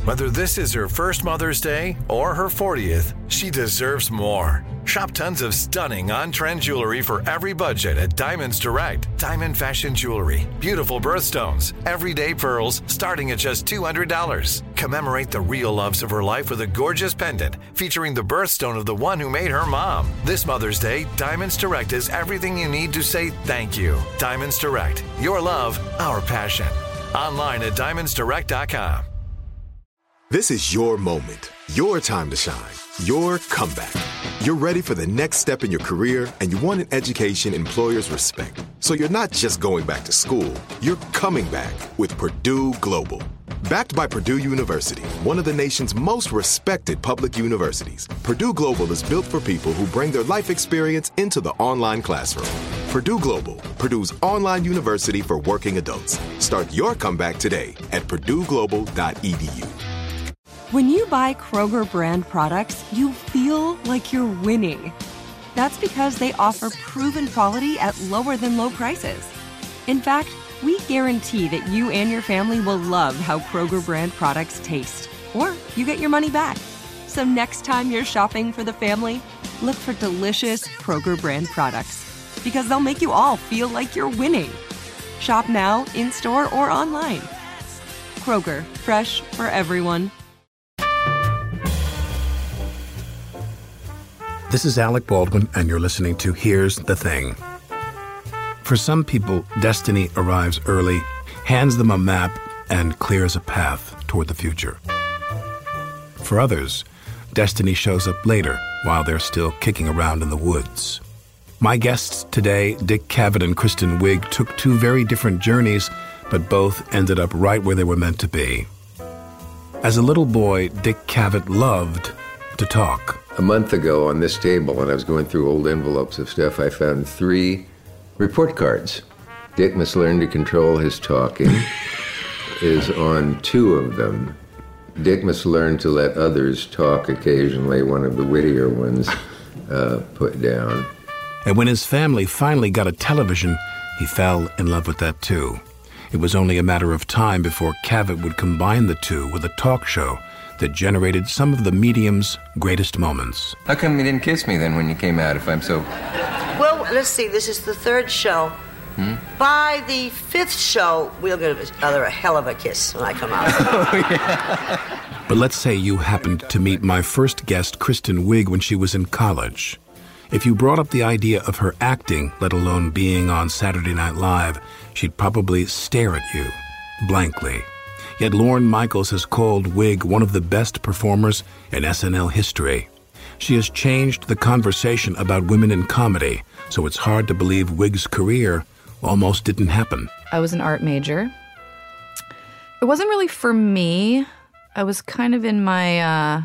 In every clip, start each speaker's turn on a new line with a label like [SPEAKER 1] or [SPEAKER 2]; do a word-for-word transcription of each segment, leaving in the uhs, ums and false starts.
[SPEAKER 1] Whether this is her first Mother's Day or her fortieth, she deserves more. Shop tons of stunning on-trend jewelry for every budget at Diamonds Direct. Diamond fashion jewelry, beautiful birthstones, everyday pearls starting at just two hundred dollars. Commemorate the real loves of her life with a gorgeous pendant featuring the birthstone of the one who made her mom. This Mother's Day, Diamonds Direct is everything you need to say thank you. Diamonds Direct. Your love, our passion. Online at diamonds direct dot com.
[SPEAKER 2] This is your moment, your time to shine, your comeback. You're ready for the next step in your career, and you want an education employers respect. So you're not just going back to school, you're coming back with Purdue Global. Backed by Purdue University, one of the nation's most respected public universities, Purdue Global is built for people who bring their life experience into the online classroom. Purdue Global, Purdue's online university for working adults. Start your comeback today at purdue global dot e d u.
[SPEAKER 3] When you buy Kroger brand products, you feel like you're winning. That's because they offer proven quality at lower than low prices. In fact, we guarantee that you and your family will love how Kroger brand products taste, or you get your money back. So next time you're shopping for the family, look for delicious Kroger brand products, because they'll make you all feel like you're winning. Shop now, in-store, or online. Kroger, fresh for everyone.
[SPEAKER 4] This is Alec Baldwin, and you're listening to Here's the Thing. For some people, destiny arrives early, hands them a map, and clears a path toward the future. For others, destiny shows up later while they're still kicking around in the woods. My guests today, Dick Cavett and Kristen Wiig, took two very different journeys, but both ended up right where they were meant to be. As a little boy, Dick Cavett loved to talk.
[SPEAKER 5] A month ago on this table, when I was going through old envelopes of stuff, I found three report cards. Dick must learn to control his talking is on two of them. Dick must learn to let others talk occasionally, one of the wittier ones uh, put down.
[SPEAKER 4] And when his family finally got a television, he fell in love with that too. It was only a matter of time before Cavett would combine the two with a talk show that generated some of the medium's greatest moments.
[SPEAKER 5] How come you didn't kiss me then when you came out if I'm so...
[SPEAKER 6] Well, let's see, this is the third show. Hmm? By the fifth show, we'll give each other a hell of a kiss when I come out.
[SPEAKER 5] Oh, yeah.
[SPEAKER 4] But let's say you happened to meet my first guest, Kristen Wiig, when she was in college. If you brought up the idea of her acting, let alone being on Saturday Night Live, she'd probably stare at you blankly. Yet Lorne Michaels has called Wiig one of the best performers in S N L history. She has changed the conversation about women in comedy, so it's hard to believe Wiig's career almost didn't happen.
[SPEAKER 7] I was an art major. It wasn't really for me. I was kind of in my, uh,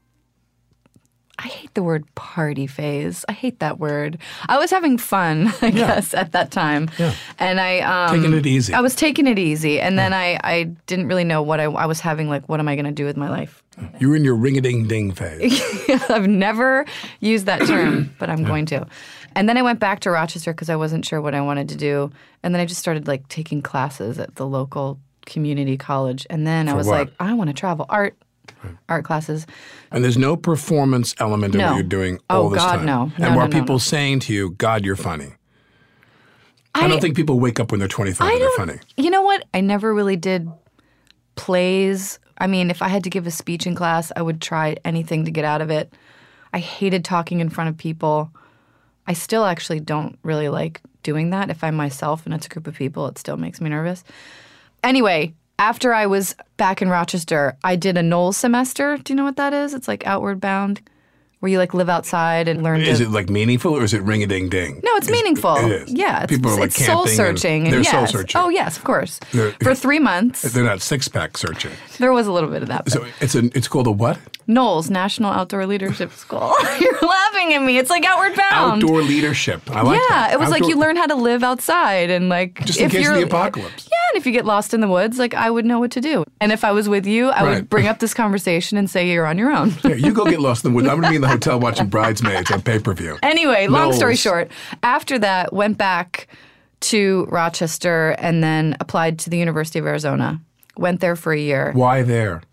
[SPEAKER 7] I hate the word party phase. I hate that word. I was having fun, I yeah. guess, at that time.
[SPEAKER 4] Yeah.
[SPEAKER 7] And I... Um,
[SPEAKER 4] taking it easy.
[SPEAKER 7] I was taking it easy. And
[SPEAKER 4] yeah.
[SPEAKER 7] then I, I didn't really know what I, I was having, like, what am I going to do with my life?
[SPEAKER 4] You were in your ring-a-ding-ding phase.
[SPEAKER 7] I've never used that term, but I'm yeah. going to. And then I went back to Rochester because I wasn't sure what I wanted to do. And then I just started, like, taking classes at the local community college. And then
[SPEAKER 4] For
[SPEAKER 7] I was
[SPEAKER 4] what?
[SPEAKER 7] like, I want to travel. Art.
[SPEAKER 4] Right.
[SPEAKER 7] Art classes.
[SPEAKER 4] And there's no performance element in
[SPEAKER 7] no.
[SPEAKER 4] what you're doing all
[SPEAKER 7] oh,
[SPEAKER 4] this
[SPEAKER 7] God,
[SPEAKER 4] time.
[SPEAKER 7] No. no
[SPEAKER 4] and
[SPEAKER 7] no,
[SPEAKER 4] were
[SPEAKER 7] no,
[SPEAKER 4] people
[SPEAKER 7] no.
[SPEAKER 4] saying to you, God, you're funny? I,
[SPEAKER 7] I
[SPEAKER 4] don't think people wake up when they're twenty-five
[SPEAKER 7] I
[SPEAKER 4] and they're
[SPEAKER 7] don't-
[SPEAKER 4] funny.
[SPEAKER 7] You know what? I never really did plays. I mean, if I had to give a speech in class, I would try anything to get out of it. I hated talking in front of people. I still actually don't really like doing that. If I'm myself and it's a group of people, it still makes me nervous. Anyway, after I was back in Rochester, I did a Knowles semester. Do you know what that is? It's like Outward Bound, where you like live outside and learn
[SPEAKER 4] Is
[SPEAKER 7] to...
[SPEAKER 4] it like meaningful or is it ring-a-ding-ding?
[SPEAKER 7] No, it's,
[SPEAKER 4] It's-
[SPEAKER 7] meaningful.
[SPEAKER 4] It is.
[SPEAKER 7] Yeah, it's,
[SPEAKER 4] People are like
[SPEAKER 7] it's
[SPEAKER 4] camping and
[SPEAKER 7] soul-searching.
[SPEAKER 4] they're
[SPEAKER 7] yes.
[SPEAKER 4] soul-searching.
[SPEAKER 7] Oh, yes, of course.
[SPEAKER 4] They're-
[SPEAKER 7] For three months.
[SPEAKER 4] They're not six-pack searching.
[SPEAKER 7] There was a little bit of that.
[SPEAKER 4] So it's a, it's called a what?
[SPEAKER 7] Knowles, National Outdoor Leadership School. You're laughing at me. It's like Outward Bound.
[SPEAKER 4] Outdoor leadership. I like
[SPEAKER 7] yeah,
[SPEAKER 4] that.
[SPEAKER 7] it was like
[SPEAKER 4] Outdoor-
[SPEAKER 7] you learn how to live outside and like
[SPEAKER 4] Just in
[SPEAKER 7] if
[SPEAKER 4] case of
[SPEAKER 7] you're
[SPEAKER 4] the apocalypse.
[SPEAKER 7] Yeah, and if you get lost in the woods, like I would know what to do. And if I was with you, I
[SPEAKER 4] Right.
[SPEAKER 7] would bring up this conversation and say you're on your own.
[SPEAKER 4] Here, you go get lost in the woods. I'm going to be in the hotel watching Bridesmaids on pay-per-view.
[SPEAKER 7] Anyway, long
[SPEAKER 4] Knowles.
[SPEAKER 7] story short, after that, went back to Rochester and then applied to the University of Arizona. Went there for a year.
[SPEAKER 4] Why there?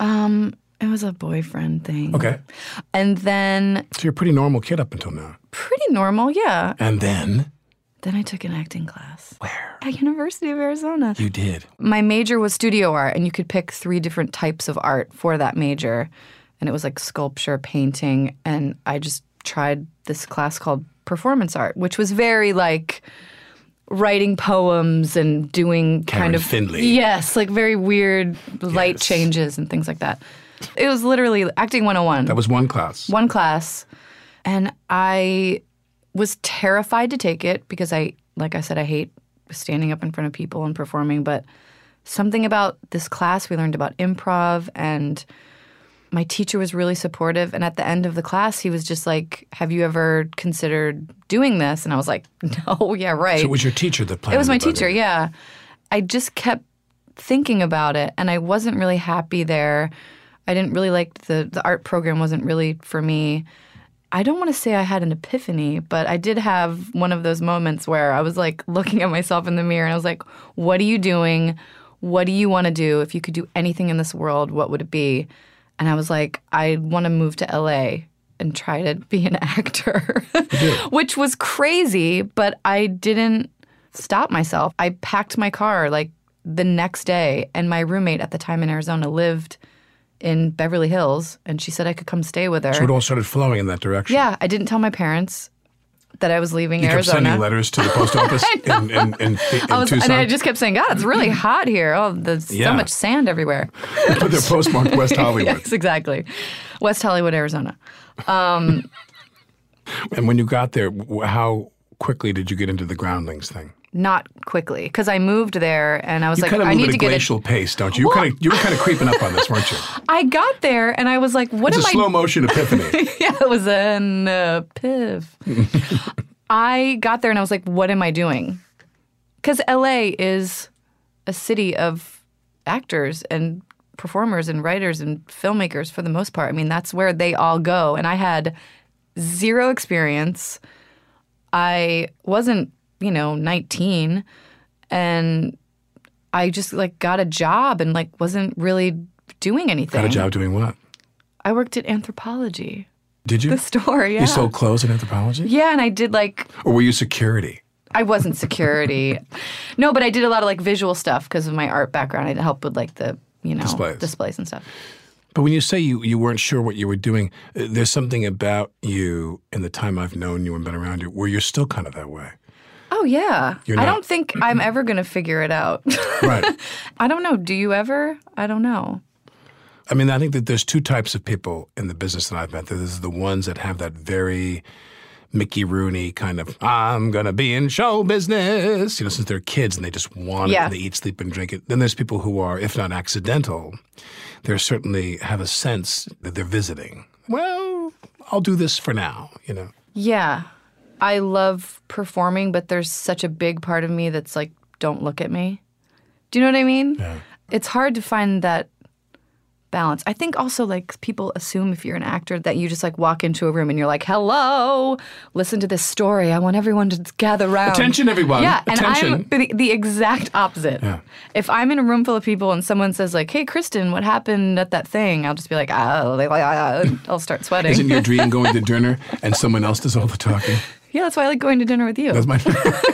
[SPEAKER 7] Um, it was a boyfriend thing.
[SPEAKER 4] Okay.
[SPEAKER 7] And then...
[SPEAKER 4] So you're a pretty normal kid up until now.
[SPEAKER 7] Pretty normal, yeah.
[SPEAKER 4] And then?
[SPEAKER 7] Then I took an acting class.
[SPEAKER 4] Where?
[SPEAKER 7] At University of Arizona.
[SPEAKER 4] You did?
[SPEAKER 7] My major was studio art, and you could pick three different types of art for that major. And it was like sculpture, painting, and I just tried this class called performance art, which was very like writing poems and doing
[SPEAKER 4] Karen
[SPEAKER 7] kind of
[SPEAKER 4] Findlay.
[SPEAKER 7] Yes, like very weird light
[SPEAKER 4] Yes.
[SPEAKER 7] changes and things like that. It was literally acting one oh one.
[SPEAKER 4] That was one class.
[SPEAKER 7] One class. And I was terrified to take it because I, like I said, I hate standing up in front of people and performing. But something about this class, we learned about improv, and my teacher was really supportive. And at the end of the class, he was just like, have you ever considered doing this? And I was like, no, yeah, right.
[SPEAKER 4] So it was your teacher that planned
[SPEAKER 7] It was my
[SPEAKER 4] it, by the
[SPEAKER 7] teacher,
[SPEAKER 4] way.
[SPEAKER 7] yeah. I just kept thinking about it, and I wasn't really happy there. I didn't really like the, the art program wasn't really for me. I don't want to say I had an epiphany, but I did have one of those moments where I was like looking at myself in the mirror and I was like, what are you doing? What do you want to do? If you could do anything in this world, what would it be? And I was like, I want to move to L A and try to be an actor, which was crazy, but I didn't stop myself. I packed my car like the next day, and my roommate at the time in Arizona lived in Beverly Hills, and she said I could come stay with her.
[SPEAKER 4] So it all started flowing in that direction.
[SPEAKER 7] Yeah, I didn't tell my parents that I was leaving
[SPEAKER 4] You kept
[SPEAKER 7] Arizona.
[SPEAKER 4] sending letters to the post office in, in, in, in,
[SPEAKER 7] I was,
[SPEAKER 4] Tucson.
[SPEAKER 7] and I just kept saying, God, it's really hot here. Oh, there's
[SPEAKER 4] Yeah.
[SPEAKER 7] so much sand everywhere.
[SPEAKER 4] But they're postmarked West Hollywood.
[SPEAKER 7] Yes, exactly. West Hollywood, Arizona. Um,
[SPEAKER 4] And when you got there, w- how quickly did you get into the groundlings thing?
[SPEAKER 7] not quickly, because I moved there, and I was
[SPEAKER 4] You
[SPEAKER 7] like,
[SPEAKER 4] kind of
[SPEAKER 7] I
[SPEAKER 4] move
[SPEAKER 7] need
[SPEAKER 4] at
[SPEAKER 7] to
[SPEAKER 4] a
[SPEAKER 7] get it.
[SPEAKER 4] glacial pace, don't you? You were kind of you were kind of creeping up on this, weren't you?
[SPEAKER 7] I got there, and I was like, what
[SPEAKER 4] It's a
[SPEAKER 7] am
[SPEAKER 4] slow
[SPEAKER 7] I
[SPEAKER 4] motion epiphany.
[SPEAKER 7] Yeah, it was an uh, piv. I got there and I was like, what am I doing? Because L A is a city of actors and performers and writers and filmmakers for the most part. I mean, that's where they all go. And I had zero experience. I wasn't, you know, nineteen. And I just like got a job and like wasn't really doing anything.
[SPEAKER 4] Got a job doing what?
[SPEAKER 7] I worked at Anthropology.
[SPEAKER 4] Did you?
[SPEAKER 7] The store, yeah.
[SPEAKER 4] You sold clothes in anthropology?
[SPEAKER 7] Yeah, and I did like,
[SPEAKER 4] Or were you security?
[SPEAKER 7] I wasn't security. No, but I did a lot of like visual stuff because of my art background. I helped with like the, you know,
[SPEAKER 4] Displays.
[SPEAKER 7] displays and stuff.
[SPEAKER 4] But when you say you, you weren't sure what you were doing, uh, there's something about you in the time I've known you and been around you where you're still kind of that way.
[SPEAKER 7] Oh, yeah.
[SPEAKER 4] You're
[SPEAKER 7] I
[SPEAKER 4] not-
[SPEAKER 7] don't think I'm ever going to figure it out.
[SPEAKER 4] Right.
[SPEAKER 7] I don't know. Do you ever? I don't know.
[SPEAKER 4] I mean, I think that there's two types of people in the business that I've met. There's the ones that have that very Mickey Rooney kind of, I'm going to be in show business, you know, since they're kids and they just want
[SPEAKER 7] Yeah.
[SPEAKER 4] it and they eat, sleep, and drink it. Then there's people who are, if not accidental, they certainly have a sense that they're visiting. Well, I'll do this for now, you know.
[SPEAKER 7] Yeah. I love performing, but there's such a big part of me that's like, don't look at me. Do you know what I mean?
[SPEAKER 4] Yeah.
[SPEAKER 7] It's hard to find that balance. I think also like people assume if you're an actor that you just like walk into a room and you're like, hello, listen to this story. I want everyone to gather around.
[SPEAKER 4] Attention, everyone.
[SPEAKER 7] Yeah,
[SPEAKER 4] Attention.
[SPEAKER 7] and I'm the, the exact opposite.
[SPEAKER 4] Yeah.
[SPEAKER 7] If I'm in a room full of people and someone says like, hey, Kristen, what happened at that thing? I'll just be like, oh, like, ah, I'll start sweating.
[SPEAKER 4] Isn't your dream going to dinner and someone else does all the talking?
[SPEAKER 7] Yeah, that's why I like going to dinner with you.
[SPEAKER 4] That's my.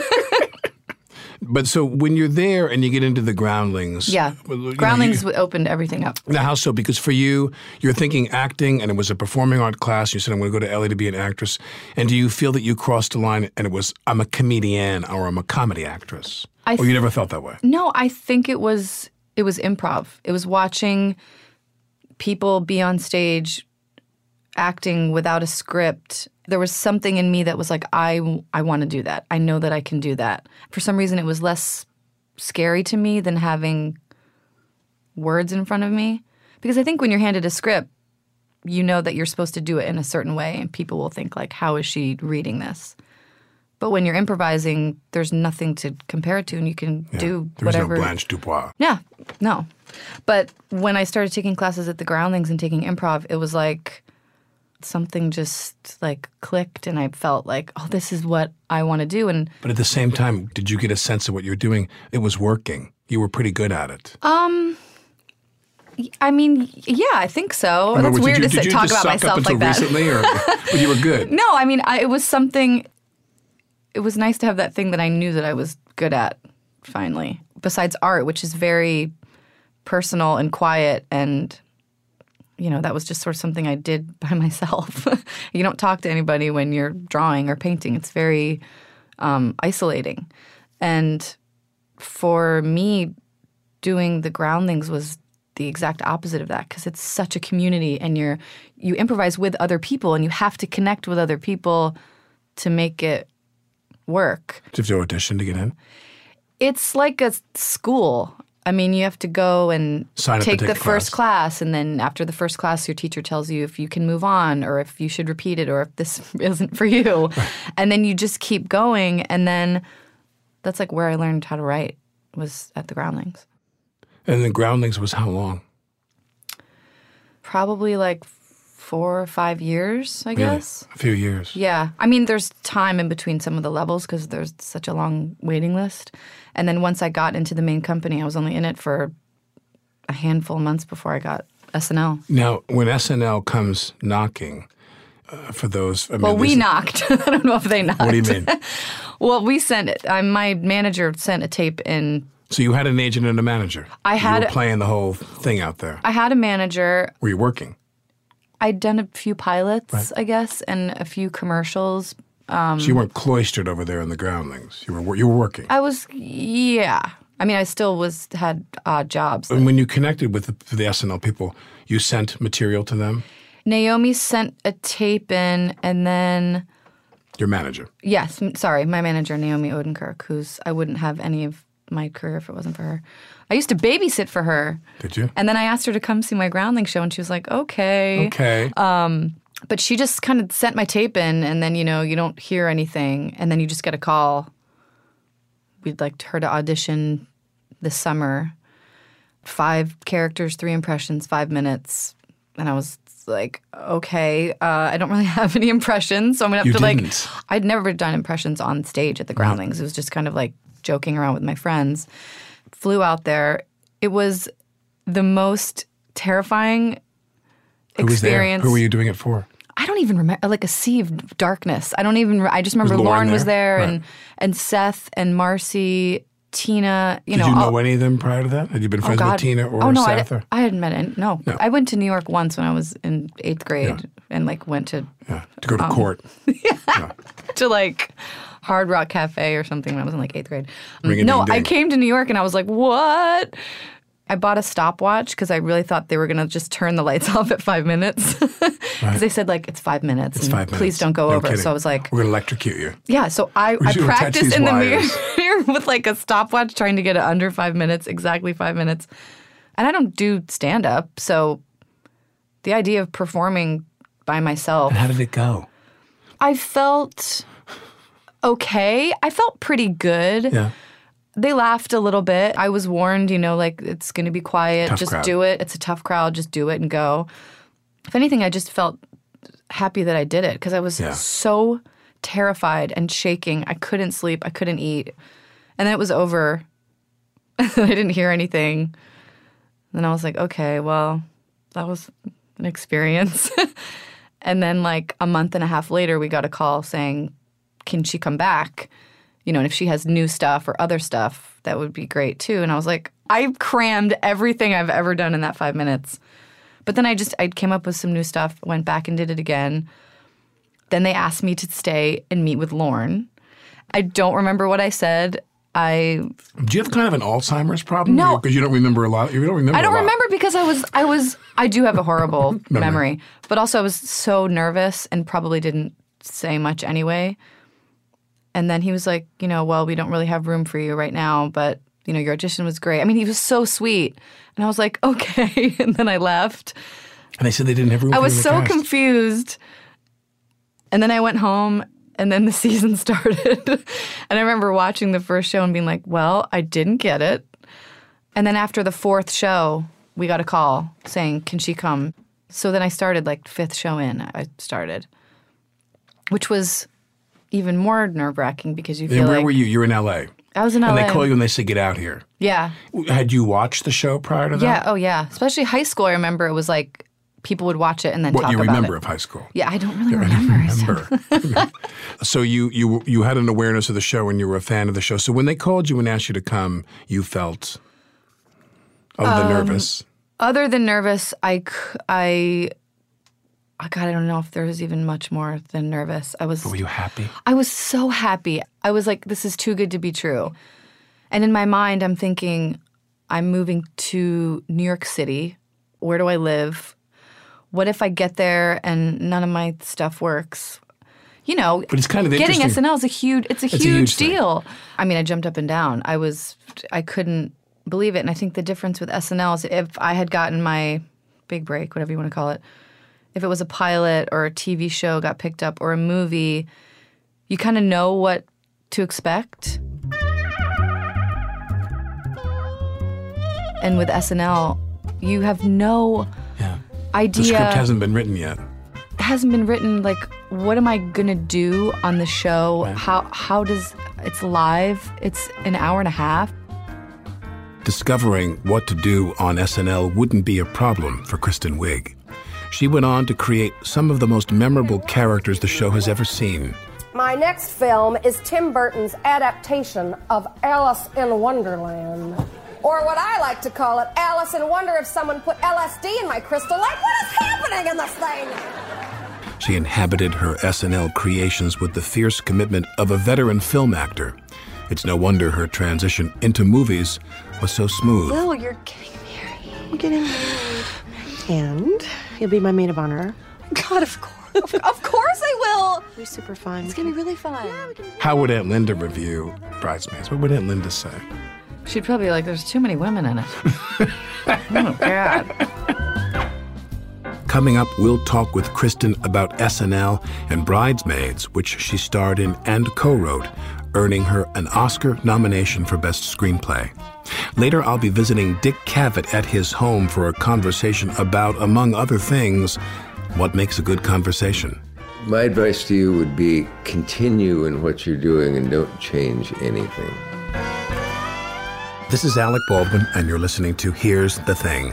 [SPEAKER 4] But so when you're there and you get into the groundlings,
[SPEAKER 7] Yeah.
[SPEAKER 4] well, you know,
[SPEAKER 7] Groundlings
[SPEAKER 4] you-
[SPEAKER 7] opened everything up.
[SPEAKER 4] Now, how so? Because for you, you're thinking acting, and it was a performing art class. You said, I'm going to go to L A to be an actress. And do you feel that you crossed a line and it was, I'm a comedian or I'm a comedy actress?
[SPEAKER 7] I
[SPEAKER 4] or you never felt that way?
[SPEAKER 7] No, I think it was it was improv. It was watching people be on stage acting without a script. There was something in me that was like, I, I want to do that. I know that I can do that. For some reason, it was less scary to me than having words in front of me. Because I think when you're handed a script, you know that you're supposed to do it in a certain way, and people will think like, how is she reading this? But when you're improvising, there's nothing to compare it to, and you can
[SPEAKER 4] Yeah.
[SPEAKER 7] do
[SPEAKER 4] There was
[SPEAKER 7] whatever.
[SPEAKER 4] no Blanche Dubois.
[SPEAKER 7] Yeah, no. But when I started taking classes at the Groundlings and taking improv, it was like something just like clicked, and I felt like, oh, this is what I want to do. And
[SPEAKER 4] But at the same time, did you get a sense of what you were doing? It was working. You were pretty good at it.
[SPEAKER 7] um, I mean, yeah, I think so.
[SPEAKER 4] Or
[SPEAKER 7] That's
[SPEAKER 4] did
[SPEAKER 7] weird
[SPEAKER 4] you,
[SPEAKER 7] to
[SPEAKER 4] did
[SPEAKER 7] say,
[SPEAKER 4] you
[SPEAKER 7] talk
[SPEAKER 4] just
[SPEAKER 7] about
[SPEAKER 4] suck up
[SPEAKER 7] myself
[SPEAKER 4] until
[SPEAKER 7] like that.
[SPEAKER 4] recently, or but you were good?
[SPEAKER 7] No, I mean, I, it was something. It was nice to have that thing that I knew that I was good at. Finally, besides art, which is very personal and quiet, and you know, that was just sort of something I did by myself. You don't talk to anybody when you're drawing or painting. It's very um, isolating, and for me, doing the Groundlings was the exact opposite of that, because it's such a community, and you're you improvise with other people, and you have to connect with other people to make it work.
[SPEAKER 4] Did you have to audition to get in?
[SPEAKER 7] It's like a school. I mean, you have to go and
[SPEAKER 4] Sign up to
[SPEAKER 7] take
[SPEAKER 4] take
[SPEAKER 7] the
[SPEAKER 4] the
[SPEAKER 7] first
[SPEAKER 4] class.
[SPEAKER 7] class, and then after the first class, your teacher tells you if you can move on, or if you should repeat it, or if this isn't for you. And then you just keep going, and then that's like where I learned how to write, was at the Groundlings.
[SPEAKER 4] And the Groundlings was how long?
[SPEAKER 7] Probably like four or five years, I
[SPEAKER 4] Really?
[SPEAKER 7] guess.
[SPEAKER 4] A few years.
[SPEAKER 7] Yeah. I mean, there's time in between some of the levels because there's such a long waiting list. And then once I got into the main company, I was only in it for a handful of months before I got S N L.
[SPEAKER 4] Now, when S N L comes knocking, uh, for those... I mean,
[SPEAKER 7] Well, we
[SPEAKER 4] this-
[SPEAKER 7] knocked. I don't know if they knocked.
[SPEAKER 4] What do you mean?
[SPEAKER 7] Well, we sent it. I, my manager sent a tape in.
[SPEAKER 4] So you had an agent and a manager.
[SPEAKER 7] I had-
[SPEAKER 4] You were playing the whole thing out there.
[SPEAKER 7] I had a manager.
[SPEAKER 4] Were you working?
[SPEAKER 7] I'd done a few pilots, I guess, and a few commercials.
[SPEAKER 4] so you weren't cloistered over there in the Groundlings. You were you were working.
[SPEAKER 7] I was, yeah. I mean, I still was had odd jobs.
[SPEAKER 4] And when you connected with the, the S N L people, you sent material to them?
[SPEAKER 7] Naomi sent a tape in, and then,
[SPEAKER 4] Your manager.
[SPEAKER 7] yes, m- sorry, my manager, Naomi Odenkirk, who's, I wouldn't have any of my career if it wasn't for her. I used to babysit for her.
[SPEAKER 4] Did you?
[SPEAKER 7] And then I asked her to come see my Groundling show, and she was like, okay.
[SPEAKER 4] Okay.
[SPEAKER 7] But she just kind of sent my tape in, and then, you know, you don't hear anything, and then you just get a call. We'd like her to audition this summer. Five characters, three impressions, five minutes. And I was like, okay, uh, I don't really have any impressions, so I'm going to have
[SPEAKER 4] You
[SPEAKER 7] to, like,
[SPEAKER 4] didn't.
[SPEAKER 7] I'd never done impressions on stage at the Groundlings. It was just kind of like joking around with my friends. Flew out there. It was the most terrifying
[SPEAKER 4] Who was there?
[SPEAKER 7] experience.
[SPEAKER 4] Who were you doing it for?
[SPEAKER 7] I don't even remember, like a sea of darkness. I don't even, I just remember
[SPEAKER 4] Was Lauren
[SPEAKER 7] Lauren was
[SPEAKER 4] there?
[SPEAKER 7] there,
[SPEAKER 4] Right.
[SPEAKER 7] and, and Seth and Marcy, Tina, you
[SPEAKER 4] Did
[SPEAKER 7] know.
[SPEAKER 4] you know
[SPEAKER 7] all-
[SPEAKER 4] any of them prior to that? Had you been
[SPEAKER 7] oh,
[SPEAKER 4] friends
[SPEAKER 7] God.
[SPEAKER 4] with Tina or
[SPEAKER 7] oh, no,
[SPEAKER 4] Seth?
[SPEAKER 7] I,
[SPEAKER 4] or?
[SPEAKER 7] I hadn't met any. No.
[SPEAKER 4] No.
[SPEAKER 7] I went to New York once when I was in eighth grade
[SPEAKER 4] Yeah.
[SPEAKER 7] and like went to,
[SPEAKER 4] Yeah, to go to
[SPEAKER 7] um,
[SPEAKER 4] court.
[SPEAKER 7] to like Hard Rock Cafe or something when I was in like eighth grade. Um,
[SPEAKER 4] Ring a
[SPEAKER 7] no,
[SPEAKER 4] ding
[SPEAKER 7] I
[SPEAKER 4] ding.
[SPEAKER 7] came to New York and I was like, what? I bought a stopwatch because I really thought they were going to just turn the lights off at five minutes. Because they said, like, it's five minutes.
[SPEAKER 4] It's
[SPEAKER 7] and
[SPEAKER 4] five minutes.
[SPEAKER 7] Please don't go
[SPEAKER 4] No
[SPEAKER 7] over.
[SPEAKER 4] kidding.
[SPEAKER 7] So I was like,
[SPEAKER 4] We're going to electrocute you.
[SPEAKER 7] yeah. So I,
[SPEAKER 4] We're
[SPEAKER 7] I
[SPEAKER 4] just gonna touch
[SPEAKER 7] practiced
[SPEAKER 4] these
[SPEAKER 7] in the
[SPEAKER 4] wires.
[SPEAKER 7] mirror with like a stopwatch trying to get it under five minutes, exactly five minutes. And I don't do stand up. So the idea of performing by myself,
[SPEAKER 4] And how did it go?
[SPEAKER 7] I felt okay. I felt pretty good.
[SPEAKER 4] Yeah.
[SPEAKER 7] They laughed a little bit. I was warned, you know, like it's going to be quiet.
[SPEAKER 4] Tough
[SPEAKER 7] just
[SPEAKER 4] crowd.
[SPEAKER 7] do it. It's a tough crowd. Just do it and go. If anything, I just felt happy that I did it because I was
[SPEAKER 4] Yeah.
[SPEAKER 7] so terrified and shaking. I couldn't sleep. I couldn't eat. And then it was over. I didn't hear anything. Then I was like, okay, well, that was an experience. And then like a month and a half later, we got a call saying, can she come back? You know, and if she has new stuff or other stuff, that would be great too. And I was like, I crammed everything I've ever done in that five minutes. But then I just, I came up with some new stuff, went back and did it again. Then they asked me to stay and meet with Lauren. I don't remember what I said. I
[SPEAKER 4] Do you have kind of an Alzheimer's problem?
[SPEAKER 7] No.
[SPEAKER 4] Because you don't remember a lot. You don't remember
[SPEAKER 7] I don't
[SPEAKER 4] a lot.
[SPEAKER 7] remember because I was I was I do have a horrible
[SPEAKER 4] Memory.
[SPEAKER 7] memory, but also I was so nervous and probably didn't say much anyway. And then he was like, you know, well, we don't really have room for you right now, but you know, your audition was great. I mean, he was so sweet, and I was like, okay. And then I left.
[SPEAKER 4] And they said they didn't have room
[SPEAKER 7] I
[SPEAKER 4] for you
[SPEAKER 7] was
[SPEAKER 4] in the
[SPEAKER 7] so
[SPEAKER 4] cast.
[SPEAKER 7] confused. And then I went home, and then the season started. And I remember watching the first show and being like, well, I didn't get it. And then after the fourth show, we got a call saying, can she come? So then I started, like, fifth show in, I started, which was even more nerve-wracking because you
[SPEAKER 4] And
[SPEAKER 7] feel
[SPEAKER 4] where
[SPEAKER 7] like
[SPEAKER 4] were you? You were in L A.
[SPEAKER 7] I was in L A.
[SPEAKER 4] And they call you and they say, get out here.
[SPEAKER 7] Yeah.
[SPEAKER 4] Had you watched the show prior to that?
[SPEAKER 7] Yeah, oh yeah. Especially high school, I remember it was like people would watch it and then
[SPEAKER 4] what
[SPEAKER 7] talk about it.
[SPEAKER 4] What you remember of high school?
[SPEAKER 7] Yeah, I don't really
[SPEAKER 4] yeah,
[SPEAKER 7] remember.
[SPEAKER 4] I don't remember. So you, you, you had an awareness of the show and you were a fan of the show. So when they called you and asked you to come, you felt other than um, nervous?
[SPEAKER 7] Other than nervous, I, I, oh God, I don't know if there was even much more than nervous. I was.
[SPEAKER 4] But were you happy?
[SPEAKER 7] I was so happy. I was like, this is too good to be true. And in my mind, I'm thinking, I'm moving to New York City. Where do I live? What if I get there and none of my stuff works? You know,
[SPEAKER 4] but it's kind of
[SPEAKER 7] getting S N L is a huge, it's a
[SPEAKER 4] it's
[SPEAKER 7] huge,
[SPEAKER 4] a huge
[SPEAKER 7] deal. Thing. I mean, I jumped up and down. I was, I couldn't believe it. And I think the difference with S N L is if I had gotten my big break, whatever you want to call it, if it was a pilot or a T V show got picked up or a movie, you kind of know what to expect. And with S N L, you have no
[SPEAKER 4] yeah.
[SPEAKER 7] idea.
[SPEAKER 4] The script hasn't been written yet.
[SPEAKER 7] It hasn't been written. Like, what am I gonna do on the show?
[SPEAKER 4] Right.
[SPEAKER 7] How how does it's live? It's an hour and a half.
[SPEAKER 4] Discovering what to do on S N L wouldn't be a problem for Kristen Wiig. She went on to create some of the most memorable characters the show has ever seen.
[SPEAKER 8] My next film is Tim Burton's adaptation of Alice in Wonderland. Or what I like to call it, Alice in Wonder if someone put L S D in my crystal. Like, what is happening in this thing?
[SPEAKER 4] She inhabited her S N L creations with the fierce commitment of a veteran film actor. It's no wonder her transition into movies was so smooth.
[SPEAKER 9] Will, you're getting married. I'm getting married. And you'll be my maid of honor. God, of course. Of course I will. It'll be super fun. It's going to be really fun. Yeah, we can do
[SPEAKER 4] How would Aunt Linda review Bridesmaids? What would Aunt Linda say?
[SPEAKER 7] She'd probably be like, there's too many women in it. Oh, God.
[SPEAKER 4] Coming up, we'll talk with Kristen about S N L and Bridesmaids, which she starred in and co-wrote, earning her an Oscar nomination for Best Screenplay. Later, I'll be visiting Dick Cavett at his home for a conversation about, among other things, what makes a good conversation.
[SPEAKER 5] My advice to you would be continue in what you're doing and don't change anything.
[SPEAKER 4] This is Alec Baldwin, and you're listening to Here's the Thing.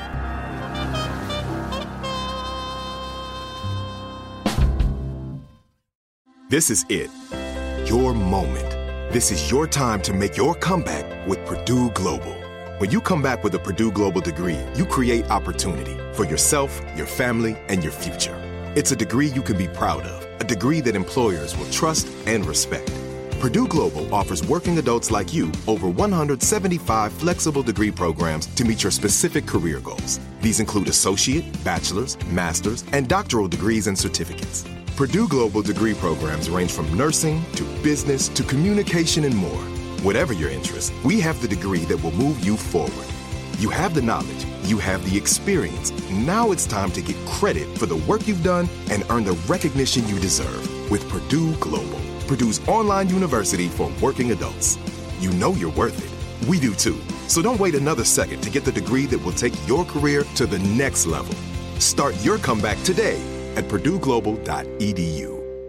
[SPEAKER 2] This is it. Your moment. This is your time to make your comeback with Purdue Global. When you come back with a Purdue Global degree, you create opportunity for yourself, your family, and your future. It's a degree you can be proud of, a degree that employers will trust and respect. Purdue Global offers working adults like you over one hundred seventy-five flexible degree programs to meet your specific career goals. These include associate, bachelor's, master's, and doctoral degrees and certificates. Purdue Global degree programs range from nursing to business to communication and more. Whatever your interest, we have the degree that will move you forward. You have the knowledge, you have the experience. Now it's time to get credit for the work you've done and earn the recognition you deserve with Purdue Global, Purdue's online university for working adults. You know you're worth it. We do too. So don't wait another second to get the degree that will take your career to the next level. Start your comeback today at purdue global dot e d u.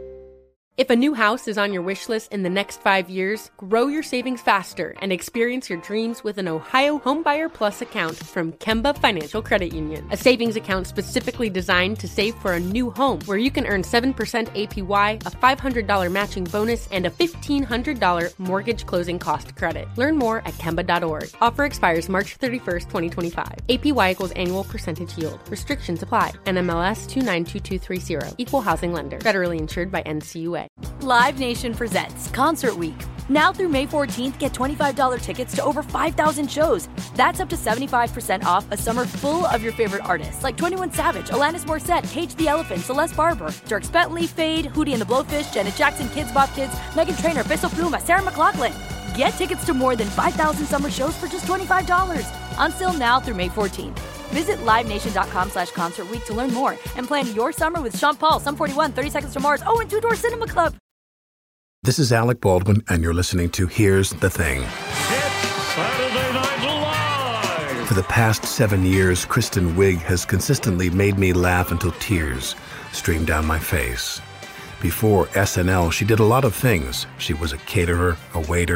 [SPEAKER 10] If a new house is on your wish list in the next five years, grow your savings faster and experience your dreams with an Ohio Homebuyer Plus account from Kemba Financial Credit Union. A savings account specifically designed to save for a new home where you can earn seven percent A P Y, a five hundred dollars matching bonus, and a fifteen hundred dollars mortgage closing cost credit. Learn more at kemba dot org. Offer expires March thirty-first, twenty twenty-five. A P Y equals annual percentage yield. Restrictions apply. N M L S two nine two two three zero. Equal housing lender. Federally insured by N C U A.
[SPEAKER 11] Live Nation presents Concert Week. Now through May fourteenth, get twenty-five dollars tickets to over five thousand shows. That's up to seventy-five percent off a summer full of your favorite artists like twenty-one Savage, Alanis Morissette, Cage the Elephant, Celeste Barber, Dierks Bentley, Fade, Hootie and the Blowfish, Janet Jackson, Kids Bop Kids, Meghan Trainor, Bissell Pluma, Sarah McLachlan. Get tickets to more than five thousand summer shows for just twenty-five dollars. Until now through May fourteenth. Visit livenation.com slash concert week to learn more and plan your summer with Sean Paul, Sum forty-one, thirty Seconds to Mars, oh, and Two Door Cinema Club.
[SPEAKER 4] This is Alec Baldwin, and you're listening to Here's the Thing.
[SPEAKER 12] It's Saturday Night Live!
[SPEAKER 4] For the past seven years, Kristen Wiig has consistently made me laugh until tears stream down my face. Before S N L, she did a lot of things. She was a caterer, a waiter,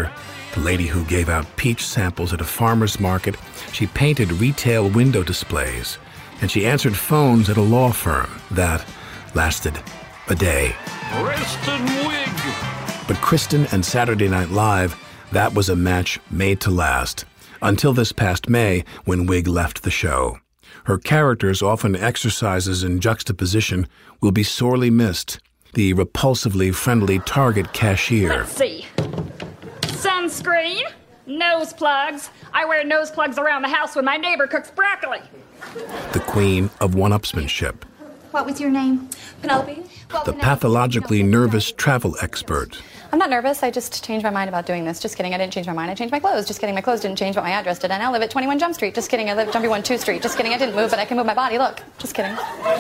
[SPEAKER 4] the lady who gave out peach samples at a farmer's market. She painted retail window displays, and she answered phones at a law firm. That lasted a day.
[SPEAKER 12] Kristen Wiig.
[SPEAKER 4] But Kristen and Saturday Night Live, that was a match made to last. Until this past May, when Wiig left the show. Her characters, often exercises in juxtaposition, will be sorely missed. The repulsively friendly Target cashier.
[SPEAKER 13] Let's see. Sunscreen, nose plugs. I wear nose plugs around the house when my neighbor cooks broccoli.
[SPEAKER 4] The queen of one-upsmanship.
[SPEAKER 14] What was your name? Penelope.
[SPEAKER 4] The pathologically nervous travel expert.
[SPEAKER 14] I'm not nervous. I just changed my mind about doing this. Just kidding. I didn't change my mind. I changed my clothes. Just kidding. My clothes didn't change, but my address did. I now live at twenty-one Jump Street. Just kidding. I live at twenty-one two Street. Just kidding. I didn't move, but I can move my body. Look. Just kidding.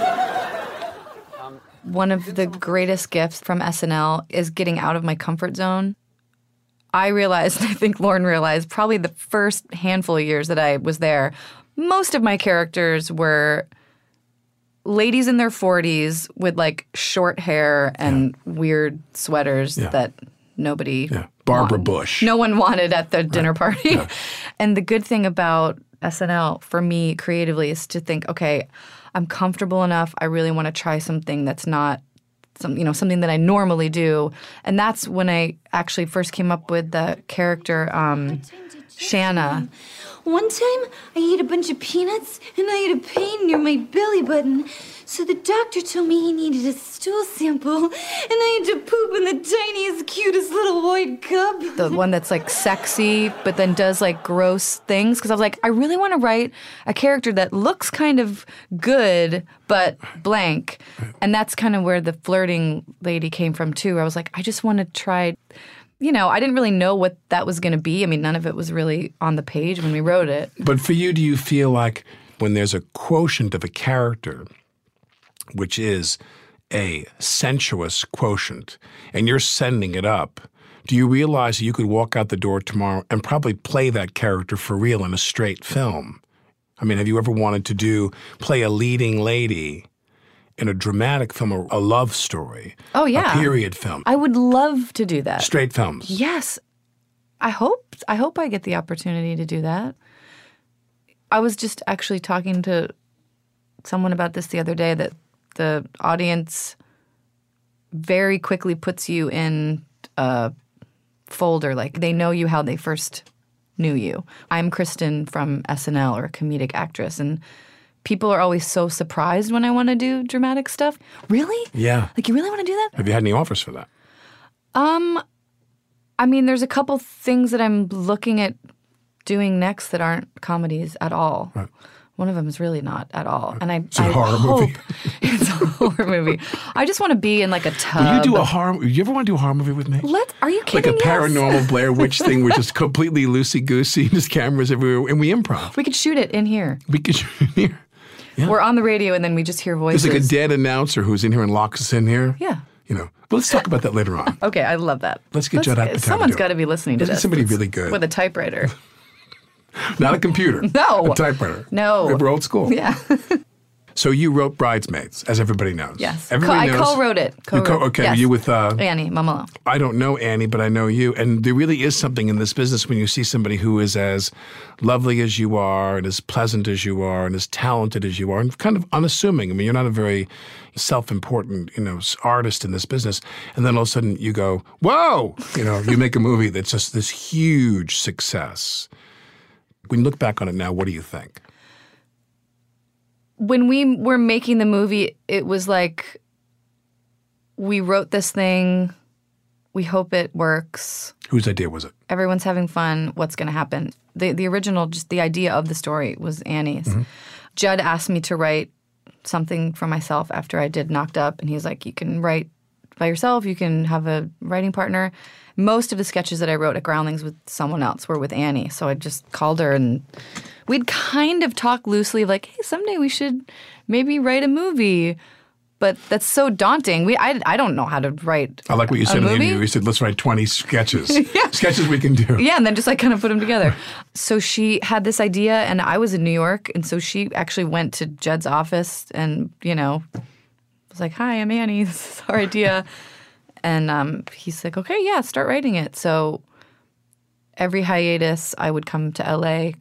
[SPEAKER 7] One of the greatest gifts from S N L is getting out of my comfort zone. I realized, I think Lauren realized, probably the first handful of years that I was there, most of my characters were ladies in their forties with like short hair and yeah. weird sweaters yeah. that nobody
[SPEAKER 4] yeah. Barbara
[SPEAKER 7] wanted.
[SPEAKER 4] Bush.
[SPEAKER 7] No one wanted at the dinner
[SPEAKER 4] right.
[SPEAKER 7] party. Yeah. And the good thing about S N L for me creatively is to think, okay, I'm comfortable enough. I really want to try something that's not some, you know, something that I normally do. And that's when I actually first came up with the character um, Shanna.
[SPEAKER 15] One time, I ate a bunch of peanuts, and I had a pain near my belly button. So the doctor told me he needed a stool sample, and I had to poop in the tiniest, cutest little white cup.
[SPEAKER 7] The one that's, like, sexy, but then does, like, gross things. Because I was like, I really want to write a character that looks kind of good, but blank. And that's kind of where the flirting lady came from, too. I was like, I just want to try... You know, I didn't really know what that was going to be. I mean, none of it was really on the page when we wrote it.
[SPEAKER 4] But for you, do you feel like when there's a quotient of a character, which is a sensuous quotient, and you're sending it up, do you realize that you could walk out the door tomorrow and probably play that character for real in a straight film? I mean, have you ever wanted to do play a leading lady in a dramatic film, a love story,
[SPEAKER 7] oh, yeah.
[SPEAKER 4] a period film?
[SPEAKER 7] I would love to do that.
[SPEAKER 4] Straight films?
[SPEAKER 7] Yes. I hope I hope I get the opportunity to do that. I was just actually talking to someone about this the other day, that the audience very quickly puts you in a folder. Like, they know you how they first knew you. I'm Kristen from S N L, or a comedic actress, and people are always so surprised when I want to do dramatic stuff. Really?
[SPEAKER 4] Yeah.
[SPEAKER 7] Like, you really want to do that?
[SPEAKER 4] Have you had any offers for that?
[SPEAKER 7] Um, I mean, there's a couple things that I'm looking at doing next that aren't comedies at all. Right. One of them is really not at all. And I,
[SPEAKER 4] it's a
[SPEAKER 7] I
[SPEAKER 4] horror
[SPEAKER 7] hope
[SPEAKER 4] movie.
[SPEAKER 7] It's a horror movie. I just want to be in like a tub.
[SPEAKER 4] Will you do a horror? You ever want to do a horror movie with me?
[SPEAKER 7] Let. Are you kidding?
[SPEAKER 4] Like a paranormal
[SPEAKER 7] yes.
[SPEAKER 4] Blair Witch thing, which is completely loosey goosey. There's cameras everywhere, and we improv.
[SPEAKER 7] We could shoot it in here.
[SPEAKER 4] We could shoot it here. Yeah.
[SPEAKER 7] We're on the radio, and then we just hear voices.
[SPEAKER 4] There's like a dead announcer who's in here and locks us in here.
[SPEAKER 7] Yeah.
[SPEAKER 4] You know, but let's talk about that later on.
[SPEAKER 7] Okay, I love that.
[SPEAKER 4] Let's get Judd Apatow.
[SPEAKER 7] Someone's got to be listening to
[SPEAKER 4] let's
[SPEAKER 7] this.
[SPEAKER 4] Get somebody really good
[SPEAKER 7] with a typewriter.
[SPEAKER 4] Not a computer.
[SPEAKER 7] No.
[SPEAKER 4] A typewriter.
[SPEAKER 7] No.
[SPEAKER 4] We're old school.
[SPEAKER 7] Yeah.
[SPEAKER 4] So you wrote Bridesmaids, as everybody knows.
[SPEAKER 7] Yes.
[SPEAKER 4] Everybody
[SPEAKER 7] Co-
[SPEAKER 4] knows.
[SPEAKER 7] I co-wrote it. Co-wrote.
[SPEAKER 4] You co- okay,
[SPEAKER 7] yes.
[SPEAKER 4] you with... Uh,
[SPEAKER 7] Annie Mamalo.
[SPEAKER 4] I don't know Annie, but I know you. And there really is something in this business when you see somebody who is as lovely as you are, and as pleasant as you are, and as talented as you are, and kind of unassuming. I mean, you're not a very self-important, you know, artist in this business. And then all of a sudden you go, whoa! You know, you make a movie that's just this huge success. When you look back on it now, what do you think?
[SPEAKER 7] When we were making the movie, it was like, we wrote this thing, we hope it works.
[SPEAKER 4] Whose idea was it?
[SPEAKER 7] Everyone's having fun, what's going to happen? The the original, just the idea of the story was Annie's. Mm-hmm. Judd asked me to write something for myself after I did Knocked Up, and he's like, you can write by yourself, you can have a writing partner. Most of the sketches that I wrote at Groundlings with someone else were with Annie, so I just called her, and we'd kind of talk loosely, like, hey, someday we should maybe write a movie. But that's so daunting. We I, I don't know how to write
[SPEAKER 4] I like what you said in the interview. You said, let's write twenty sketches. yeah. Sketches we can do.
[SPEAKER 7] Yeah, and then just like kind of put them together. So she had this idea, and I was in New York, and so she actually went to Judd's office and, you know, was like, hi, I'm Annie. This is our idea. And um, he's like, okay, yeah, start writing it. So every hiatus, I would come to L A.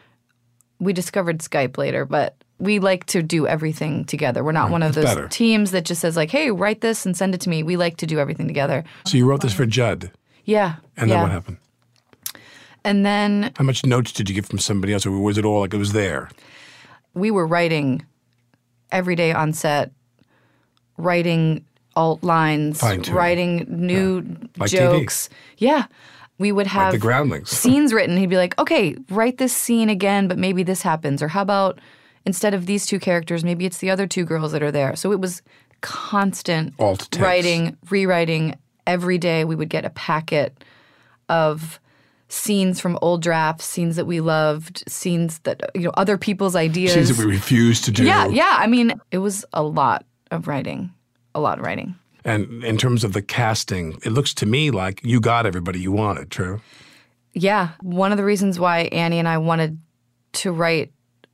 [SPEAKER 7] We discovered Skype later, but we like to do everything together. We're not
[SPEAKER 4] Right,
[SPEAKER 7] one of
[SPEAKER 4] that's
[SPEAKER 7] those
[SPEAKER 4] better.
[SPEAKER 7] teams that just says like, hey, write this and send it to me. We like to do everything together.
[SPEAKER 4] So you wrote this for Judd.
[SPEAKER 7] Yeah.
[SPEAKER 4] And
[SPEAKER 7] yeah.
[SPEAKER 4] then what happened?
[SPEAKER 7] And then
[SPEAKER 4] How much notes did you get from somebody else, or was it all like it was there?
[SPEAKER 7] we were writing every day on set, writing alt lines,
[SPEAKER 4] Fine-tuning.
[SPEAKER 7] writing new
[SPEAKER 4] Like T V.
[SPEAKER 7] jokes. Yeah. We would have
[SPEAKER 4] the Groundlings.
[SPEAKER 7] scenes written. He'd be like, okay, write this scene again, but maybe this happens. Or how about instead of these two characters, maybe it's the other two girls that are there. So it was constant
[SPEAKER 4] Alt takes.
[SPEAKER 7] writing, rewriting. Every day we would get a packet of scenes from old drafts, scenes that we loved, scenes that, you know, other people's ideas.
[SPEAKER 4] Scenes that we refused to do.
[SPEAKER 7] Yeah, yeah. I mean, it was a lot of writing, a lot of writing.
[SPEAKER 4] And in terms of the casting, it looks to me like you got everybody you wanted, true?
[SPEAKER 7] Yeah. One of the reasons why Annie and I wanted to write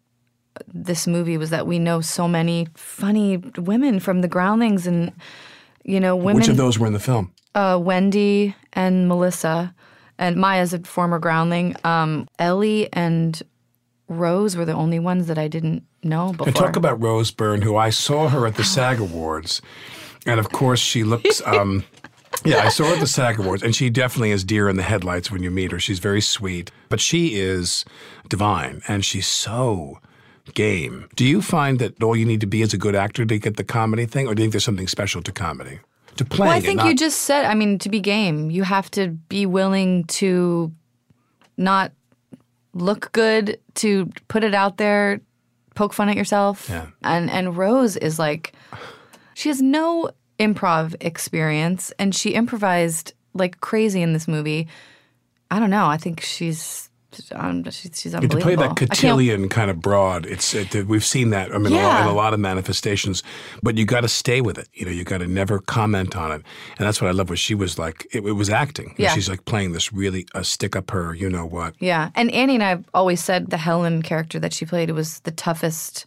[SPEAKER 7] this movie was that we know so many funny women from the Groundlings and, you know, women.
[SPEAKER 4] Which of those were in the film?
[SPEAKER 7] Uh, Wendy and Melissa. And Maya's a former Groundling. Um, Ellie and Rose were the only ones that I didn't know before.
[SPEAKER 4] And talk about Rose Byrne, who I saw her at the SAG Awards. And of course, she looks, um, yeah, I saw her at the SAG Awards, and she definitely is deer in the headlights when you meet her. She's very sweet, but she is divine, and she's so game. Do you find that all you need to be is a good actor to get the comedy thing, or do you think there's something special to comedy? To playing
[SPEAKER 7] Well, I
[SPEAKER 4] it,
[SPEAKER 7] think
[SPEAKER 4] not-
[SPEAKER 7] you just said, I mean, to be game, you have to be willing to not look good, to put it out there, poke fun at yourself.
[SPEAKER 4] Yeah.
[SPEAKER 7] And and Rose is like, she has no improv experience, and she improvised like crazy in this movie. I don't know. I think she's um, she's, she's
[SPEAKER 4] And to
[SPEAKER 7] unbelievable.
[SPEAKER 4] play that
[SPEAKER 7] I can't-
[SPEAKER 4] cotillion kind of broad, it's it, we've seen that. I mean, a lot,
[SPEAKER 7] Yeah.
[SPEAKER 4] in a lot of manifestations, but you got to stay with it. You know, you got to never comment on it, and that's what I love. Was she was like, it, it was acting.
[SPEAKER 7] Yeah.
[SPEAKER 4] She's like playing this really a stick up her, you know what?
[SPEAKER 7] Yeah. And Annie and I have always said the Helen character that she played was the toughest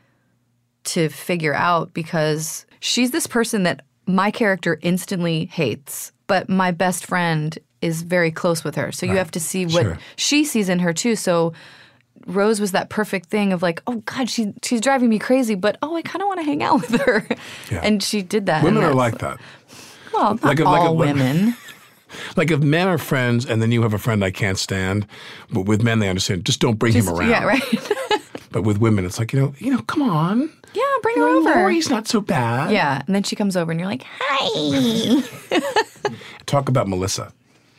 [SPEAKER 7] to figure out because she's this person that my character instantly hates, but my best friend is very close with her. So you
[SPEAKER 4] Right.
[SPEAKER 7] have to see what
[SPEAKER 4] Sure.
[SPEAKER 7] she sees in her too. So Rose was that perfect thing of like, oh God, she she's driving me crazy, but oh, I kind of want to hang out with her.
[SPEAKER 4] Yeah.
[SPEAKER 7] And she did that.
[SPEAKER 4] Women
[SPEAKER 7] and
[SPEAKER 4] are
[SPEAKER 7] that's-
[SPEAKER 4] like that.
[SPEAKER 7] Well, not
[SPEAKER 4] Like a-
[SPEAKER 7] all
[SPEAKER 4] like a-
[SPEAKER 7] women.
[SPEAKER 4] Like if men are friends and then you have a friend I can't stand, but with men they understand, just don't bring
[SPEAKER 7] Just-
[SPEAKER 4] him around.
[SPEAKER 7] Yeah, right.
[SPEAKER 4] But with women, it's like, you know, you know, come on.
[SPEAKER 7] Yeah, bring
[SPEAKER 4] You
[SPEAKER 7] her
[SPEAKER 4] know,
[SPEAKER 7] over.
[SPEAKER 4] Lori's not so bad.
[SPEAKER 7] Yeah, and then she comes over and you're like, hi.
[SPEAKER 4] Talk about Melissa.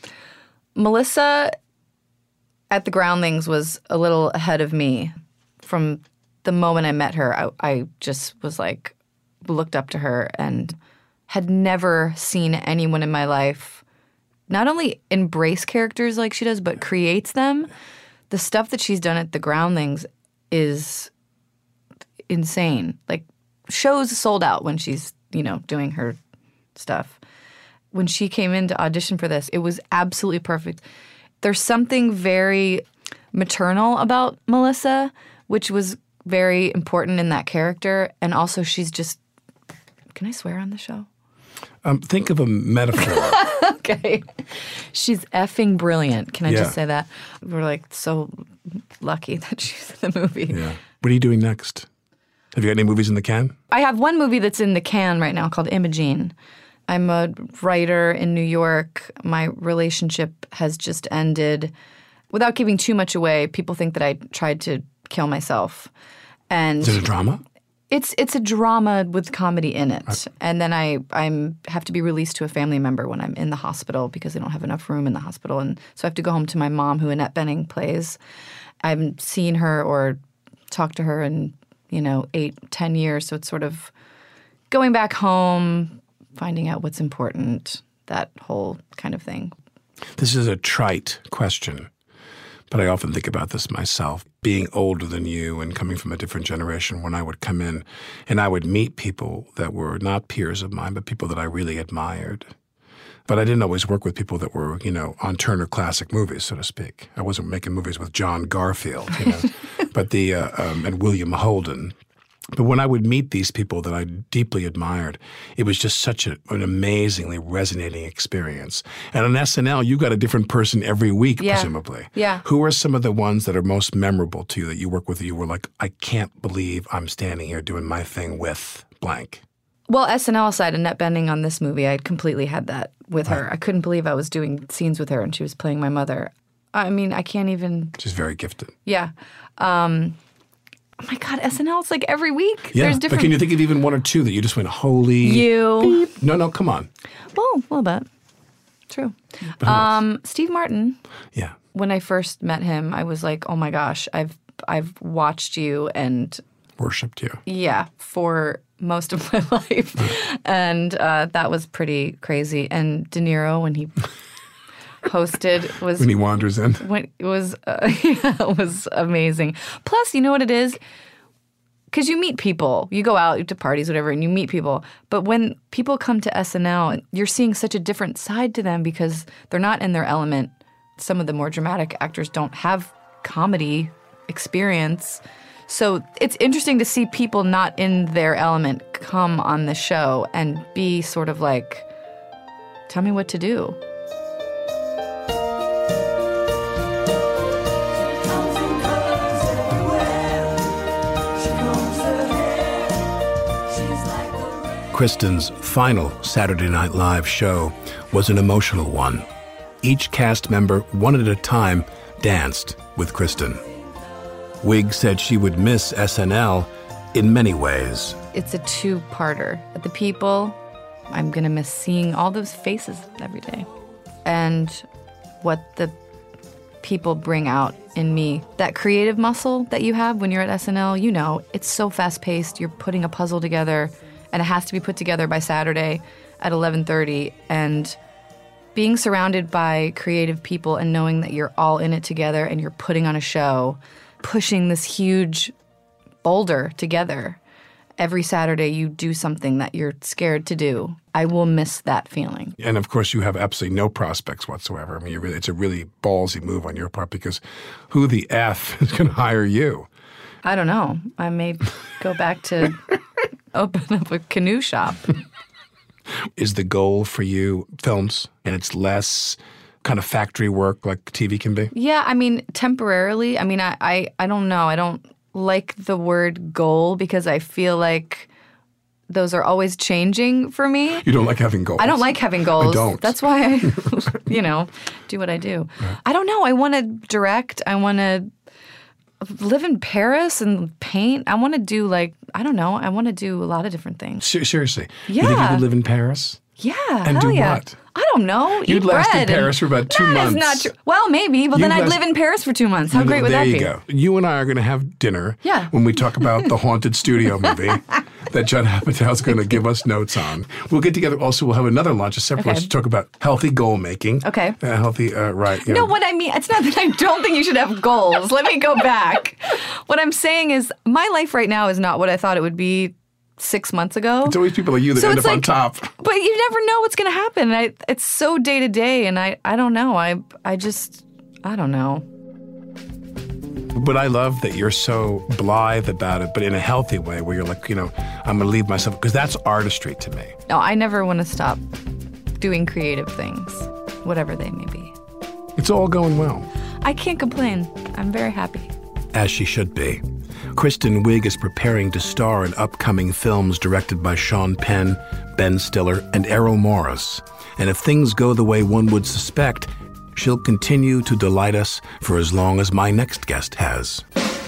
[SPEAKER 7] Melissa at the Groundlings was a little ahead of me. From the moment I met her, I, I just was like, looked up to her and had never seen anyone in my life not only embrace characters like she does, but creates them. The stuff that she's done at the Groundlings is insane. Like, shows sold out when she's, you know, doing her stuff. When she came in to audition for this, it was absolutely perfect. There's something very maternal about Melissa, which was very important in that character. And also she's just, can I swear on the show?
[SPEAKER 4] Um, think of a metaphor.
[SPEAKER 7] Okay. She's effing brilliant. Can I
[SPEAKER 4] Yeah.
[SPEAKER 7] just say that? We're like so lucky that she's in the movie.
[SPEAKER 4] Yeah. What are you doing next? Have you got any movies in the can?
[SPEAKER 7] I have one movie that's in the can right now called Imogene. I'm a writer in New York. My relationship has just ended. Without giving too much away, people think that I tried to kill myself. And
[SPEAKER 4] Is it a drama?
[SPEAKER 7] It's it's a drama with comedy in it. And then I I'm have to be released to a family member when I'm in the hospital because they don't have enough room in the hospital. And so I have to go home to my mom, who Annette Bening plays. I haven't seen her or talked to her in, you know, eight, ten years. So it's sort of going back home, finding out what's important, that whole kind of thing.
[SPEAKER 4] This is a trite question, but I often think about this myself. Being older than you and coming from a different generation, when I would come in and I would meet people that were not peers of mine, but people that I really admired. But I didn't always work with people that were, you know, on Turner Classic Movies, so to speak. I wasn't making movies with John Garfield, you know, but the uh, um, and William Holden. But when I would meet these people that I deeply admired, it was just such a, an amazingly resonating experience. And on S N L, you got a different person every week,
[SPEAKER 7] Yeah.
[SPEAKER 4] presumably.
[SPEAKER 7] Yeah.
[SPEAKER 4] Who are some of the ones that are most memorable to you that you work with? You were like, I can't believe I'm standing here doing my thing with blank.
[SPEAKER 7] Well, S N L aside, Annette Bening on this movie, I completely had that with her. I couldn't believe I was doing scenes with her and she was playing my mother. I mean, I can't even...
[SPEAKER 4] She's very gifted.
[SPEAKER 7] Yeah. Um, oh my God, S N L, it's like every week.
[SPEAKER 4] Yeah,
[SPEAKER 7] There's different...
[SPEAKER 4] but can you think of even one or two that you just went, holy...
[SPEAKER 7] You.
[SPEAKER 4] Beep. No, no, come on.
[SPEAKER 7] Well, a little bit. True.
[SPEAKER 4] But who
[SPEAKER 7] Um, Steve Martin.
[SPEAKER 4] Yeah.
[SPEAKER 7] When I first met him, I was like, oh my gosh, I've I've watched you and...
[SPEAKER 4] Worshipped you.
[SPEAKER 7] Yeah, for most of my life. And uh, that was pretty crazy. And De Niro, when he hosted, was...
[SPEAKER 4] When he wanders in.
[SPEAKER 7] When, it was, uh, yeah, it was amazing. Plus, you know what it is? Because you meet people. You go out to parties, whatever, and you meet people. But when people come to S N L, you're seeing such a different side to them because they're not in their element. Some of the more dramatic actors don't have comedy experience. So it's interesting to see people not in their element come on the show and be sort of like, tell me what to do.
[SPEAKER 4] Kristen's final Saturday Night Live show was an emotional one. Each cast member, one at a time, danced with Kristen. Wig said she would miss S N L in many ways.
[SPEAKER 7] It's a two-parter. The people, I'm going to miss seeing all those faces every day. And what the people bring out in me. That creative muscle that you have when you're at S N L, you know, it's so fast-paced. You're putting a puzzle together, and it has to be put together by Saturday at eleven thirty. And being surrounded by creative people and knowing that you're all in it together and you're putting on a show, pushing this huge boulder together. Every Saturday you do something that you're scared to do. I will miss that feeling.
[SPEAKER 4] And of course, you have absolutely no prospects whatsoever. I mean, you're really, it's a really ballsy move on your part because who the F is going to hire you?
[SPEAKER 7] I don't know. I may go back to open up a canoe shop.
[SPEAKER 4] Is the goal for you films and it's less kind of factory work like T V can be?
[SPEAKER 7] Yeah, I mean, temporarily. I mean, I, I, I don't know. I don't like the word goal because I feel like those are always changing for me.
[SPEAKER 4] You don't like having goals?
[SPEAKER 7] I don't like having goals.
[SPEAKER 4] I don't.
[SPEAKER 7] That's why I, you know, do what I do.
[SPEAKER 4] Right.
[SPEAKER 7] I don't know. I want to direct. I want to live in Paris and paint. I want to do like, I don't know. I want to do a lot of different things.
[SPEAKER 4] Seriously?
[SPEAKER 7] Yeah.
[SPEAKER 4] You think you could live in Paris?
[SPEAKER 7] Yeah.
[SPEAKER 4] And
[SPEAKER 7] hell
[SPEAKER 4] do
[SPEAKER 7] yeah.
[SPEAKER 4] what?
[SPEAKER 7] I don't know.
[SPEAKER 4] You'd
[SPEAKER 7] Eat
[SPEAKER 4] last
[SPEAKER 7] bread
[SPEAKER 4] in Paris for about two
[SPEAKER 7] that
[SPEAKER 4] months.
[SPEAKER 7] That is not true. Well, maybe, but
[SPEAKER 4] You'd
[SPEAKER 7] then I'd
[SPEAKER 4] last-
[SPEAKER 7] live in Paris for two months. How great would
[SPEAKER 4] there
[SPEAKER 7] that
[SPEAKER 4] you
[SPEAKER 7] be?
[SPEAKER 4] go. You and I are going to have dinner
[SPEAKER 7] Yeah.
[SPEAKER 4] when we talk about the Haunted Studio movie that Judd Apatow's going to give us notes on. We'll get together. Also, we'll have another lunch, a separate
[SPEAKER 7] Okay.
[SPEAKER 4] lunch to talk about healthy goal making.
[SPEAKER 7] Okay.
[SPEAKER 4] Uh, healthy, uh, right. you
[SPEAKER 7] No,
[SPEAKER 4] know.
[SPEAKER 7] what I mean, it's not that I don't think you should have goals. Let me go back. What I'm saying is my life right now is not what I thought it would be six months ago.
[SPEAKER 4] It's always people like you that
[SPEAKER 7] So
[SPEAKER 4] end
[SPEAKER 7] it's
[SPEAKER 4] up on
[SPEAKER 7] like-
[SPEAKER 4] top.
[SPEAKER 7] But you never know what's going to happen. I, it's so day to day, and I, I don't know. I, I just, I don't know.
[SPEAKER 4] But I love that you're so blithe about it, but in a healthy way where you're like, you know, I'm going to leave myself, because that's artistry to me.
[SPEAKER 7] No, I never want to stop doing creative things, whatever they may be.
[SPEAKER 4] It's all going well.
[SPEAKER 7] I can't complain. I'm very happy.
[SPEAKER 4] As she should be. Kristen Wiig is preparing to star in upcoming films directed by Sean Penn, Ben Stiller, and Errol Morris. And if things go the way one would suspect, she'll continue to delight us for as long as my next guest has.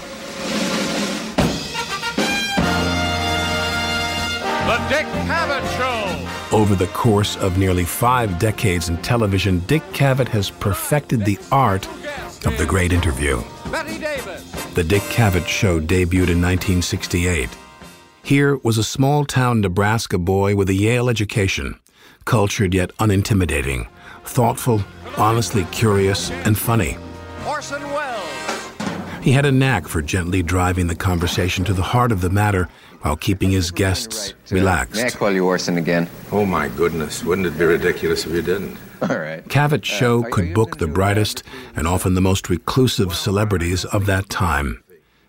[SPEAKER 12] The Dick Cavett Show.
[SPEAKER 4] Over the course of nearly five decades in television, Dick Cavett has perfected the art of the great interview.
[SPEAKER 12] Betty Davis.
[SPEAKER 4] The Dick Cavett Show debuted in nineteen sixty-eight. Here was a small-town Nebraska boy with a Yale education, cultured yet unintimidating, thoughtful, honestly curious, and funny.
[SPEAKER 12] Orson Welles.
[SPEAKER 4] He had a knack for gently driving the conversation to the heart of the matter while keeping his guests relaxed.
[SPEAKER 16] May I call you Orson again?
[SPEAKER 17] Oh, my goodness. Wouldn't it be ridiculous if you didn't?
[SPEAKER 16] All right.
[SPEAKER 4] Cavett's show could book the brightest and often the most reclusive celebrities of that time.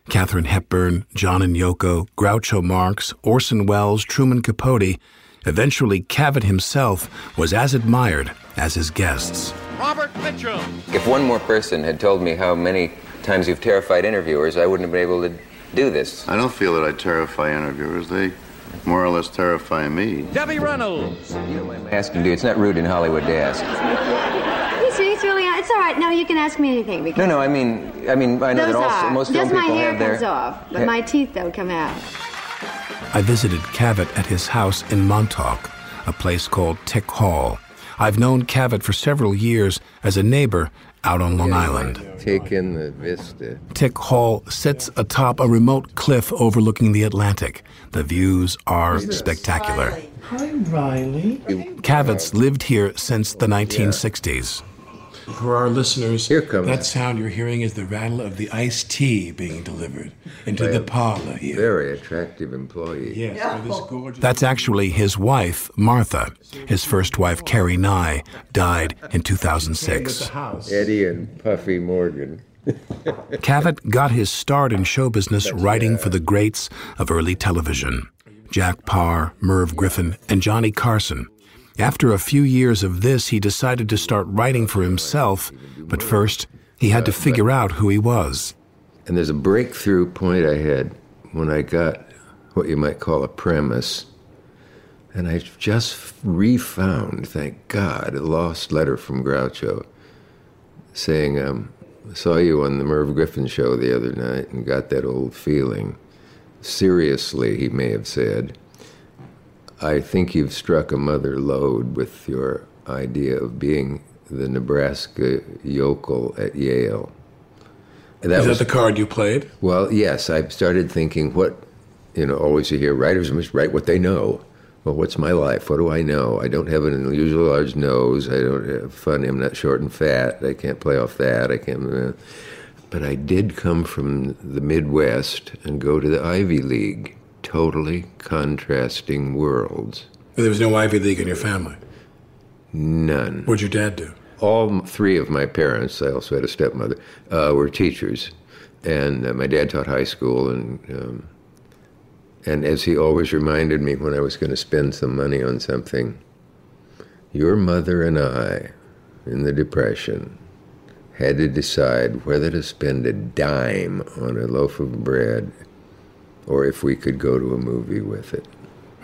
[SPEAKER 4] Katharine Hepburn, John and Yoko, Groucho Marx, Orson Welles, Truman Capote. Eventually, Cavett himself was as admired as his guests.
[SPEAKER 12] Robert Mitchum.
[SPEAKER 5] If one more person had told me how many times you've terrified interviewers, I wouldn't have been able to do this.
[SPEAKER 16] I don't feel that I terrify interviewers. They more or less terrify me.
[SPEAKER 12] Debbie Reynolds.
[SPEAKER 5] Asking you, it's not rude in Hollywood to ask.
[SPEAKER 18] It's, it's really, it's all right. No, you can ask me anything. Because
[SPEAKER 5] No, no, I mean, I mean, I know
[SPEAKER 18] those
[SPEAKER 5] that also
[SPEAKER 18] are.
[SPEAKER 5] most film
[SPEAKER 18] Just my
[SPEAKER 5] people
[SPEAKER 18] hair
[SPEAKER 5] have their...
[SPEAKER 18] comes off, but
[SPEAKER 5] Yeah.
[SPEAKER 18] my teeth don't come out.
[SPEAKER 4] I visited Cavett at his house in Montauk, a place called Tick Hall. I've known Cavett for several years as a neighbor out on Long Island.
[SPEAKER 5] Take in the vista.
[SPEAKER 4] Tick Hall sits atop a remote cliff overlooking the Atlantic. The views are spectacular.
[SPEAKER 19] Hi, Riley.
[SPEAKER 4] Cavett's lived here since the nineteen sixties.
[SPEAKER 19] For our listeners,
[SPEAKER 5] Here comes.
[SPEAKER 19] that sound you're hearing is the rattle of the iced tea being delivered into the parlor here.
[SPEAKER 5] Very attractive employee.
[SPEAKER 19] Yes, for this gorgeous...
[SPEAKER 4] That's actually his wife, Martha. His first wife, Carrie Nye, died in two thousand six.
[SPEAKER 5] Eddie and Puffy Morgan.
[SPEAKER 4] Cavett got his start in show business writing for the greats of early television. Jack Parr, Merv Griffin, and Johnny Carson. After a few years of this, he decided to start writing for himself, but first, he had to figure out who he was.
[SPEAKER 5] And there's a breakthrough point I had when I got what you might call a premise. And I just refound, thank God, a lost letter from Groucho saying, um, I saw you on the Merv Griffin show the other night and got that old feeling. Seriously, he may have said, I think you've struck a mother lode with your idea of being the Nebraska yokel at Yale. And
[SPEAKER 19] Is
[SPEAKER 5] was,
[SPEAKER 19] that the card you played?
[SPEAKER 5] Well, yes. I started thinking, what, you know, always you hear writers must write what they know. Well, what's my life? What do I know? I don't have an unusually large nose. I don't have fun. I'm not short and fat. I can't play off that. I can't. Uh, but I did come from the Midwest and go to the Ivy League. Totally contrasting worlds.
[SPEAKER 19] There was no Ivy League in your family?
[SPEAKER 5] None.
[SPEAKER 19] What'd your dad do?
[SPEAKER 5] All three of my parents, I also had a stepmother, uh, were teachers. And uh, my dad taught high school. And, um, and as he always reminded me when I was going to spend some money on something, your mother and I, in the Depression, had to decide whether to spend a dime on a loaf of bread or if we could go to a movie with it.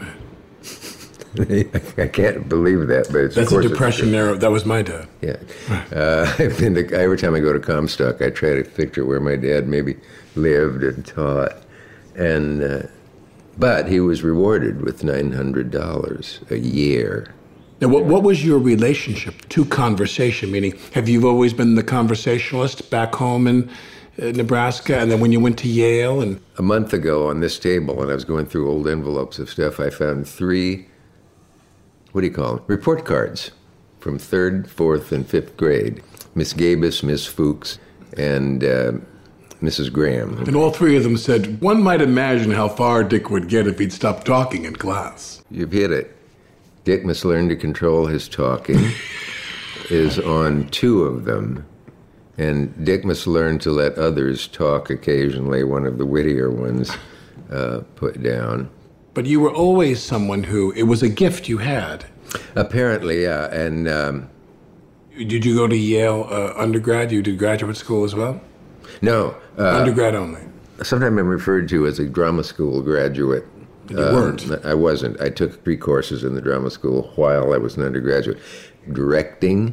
[SPEAKER 5] I can't believe that, but it's,
[SPEAKER 19] That's
[SPEAKER 5] of course
[SPEAKER 19] a Depression era. That was my dad.
[SPEAKER 5] Yeah. Uh, I've been to, every time I go to Comstock, I try to picture where my dad maybe lived and taught. And, uh, but he was rewarded with nine hundred dollars a year.
[SPEAKER 19] Now, what, what was your relationship to conversation? Meaning, have you always been the conversationalist back home in uh, Nebraska, and then when you went to Yale? And
[SPEAKER 5] a month ago on this table, when I was going through old envelopes of stuff, I found three, what do you call them, report cards from third, fourth, and fifth grade. Miss Gabus, Miss Fuchs, and uh, Missus Graham.
[SPEAKER 19] And all three of them said, one might imagine how far Dick would get if he'd stopped talking in class.
[SPEAKER 5] You've hit it. Dick must learn to control his talking is on two of them. And Dick must learn to let others talk occasionally, one of the wittier ones uh, put down.
[SPEAKER 19] But you were always someone who, it was a gift you had.
[SPEAKER 5] Apparently, yeah. And um,
[SPEAKER 19] did you go to Yale uh, undergrad? You did graduate school as well?
[SPEAKER 5] No. Uh,
[SPEAKER 19] undergrad only?
[SPEAKER 5] Sometimes I'm referred to as a drama school graduate.
[SPEAKER 19] But you um, weren't?
[SPEAKER 5] I wasn't. I took three courses in the drama school while I was an undergraduate. Directing,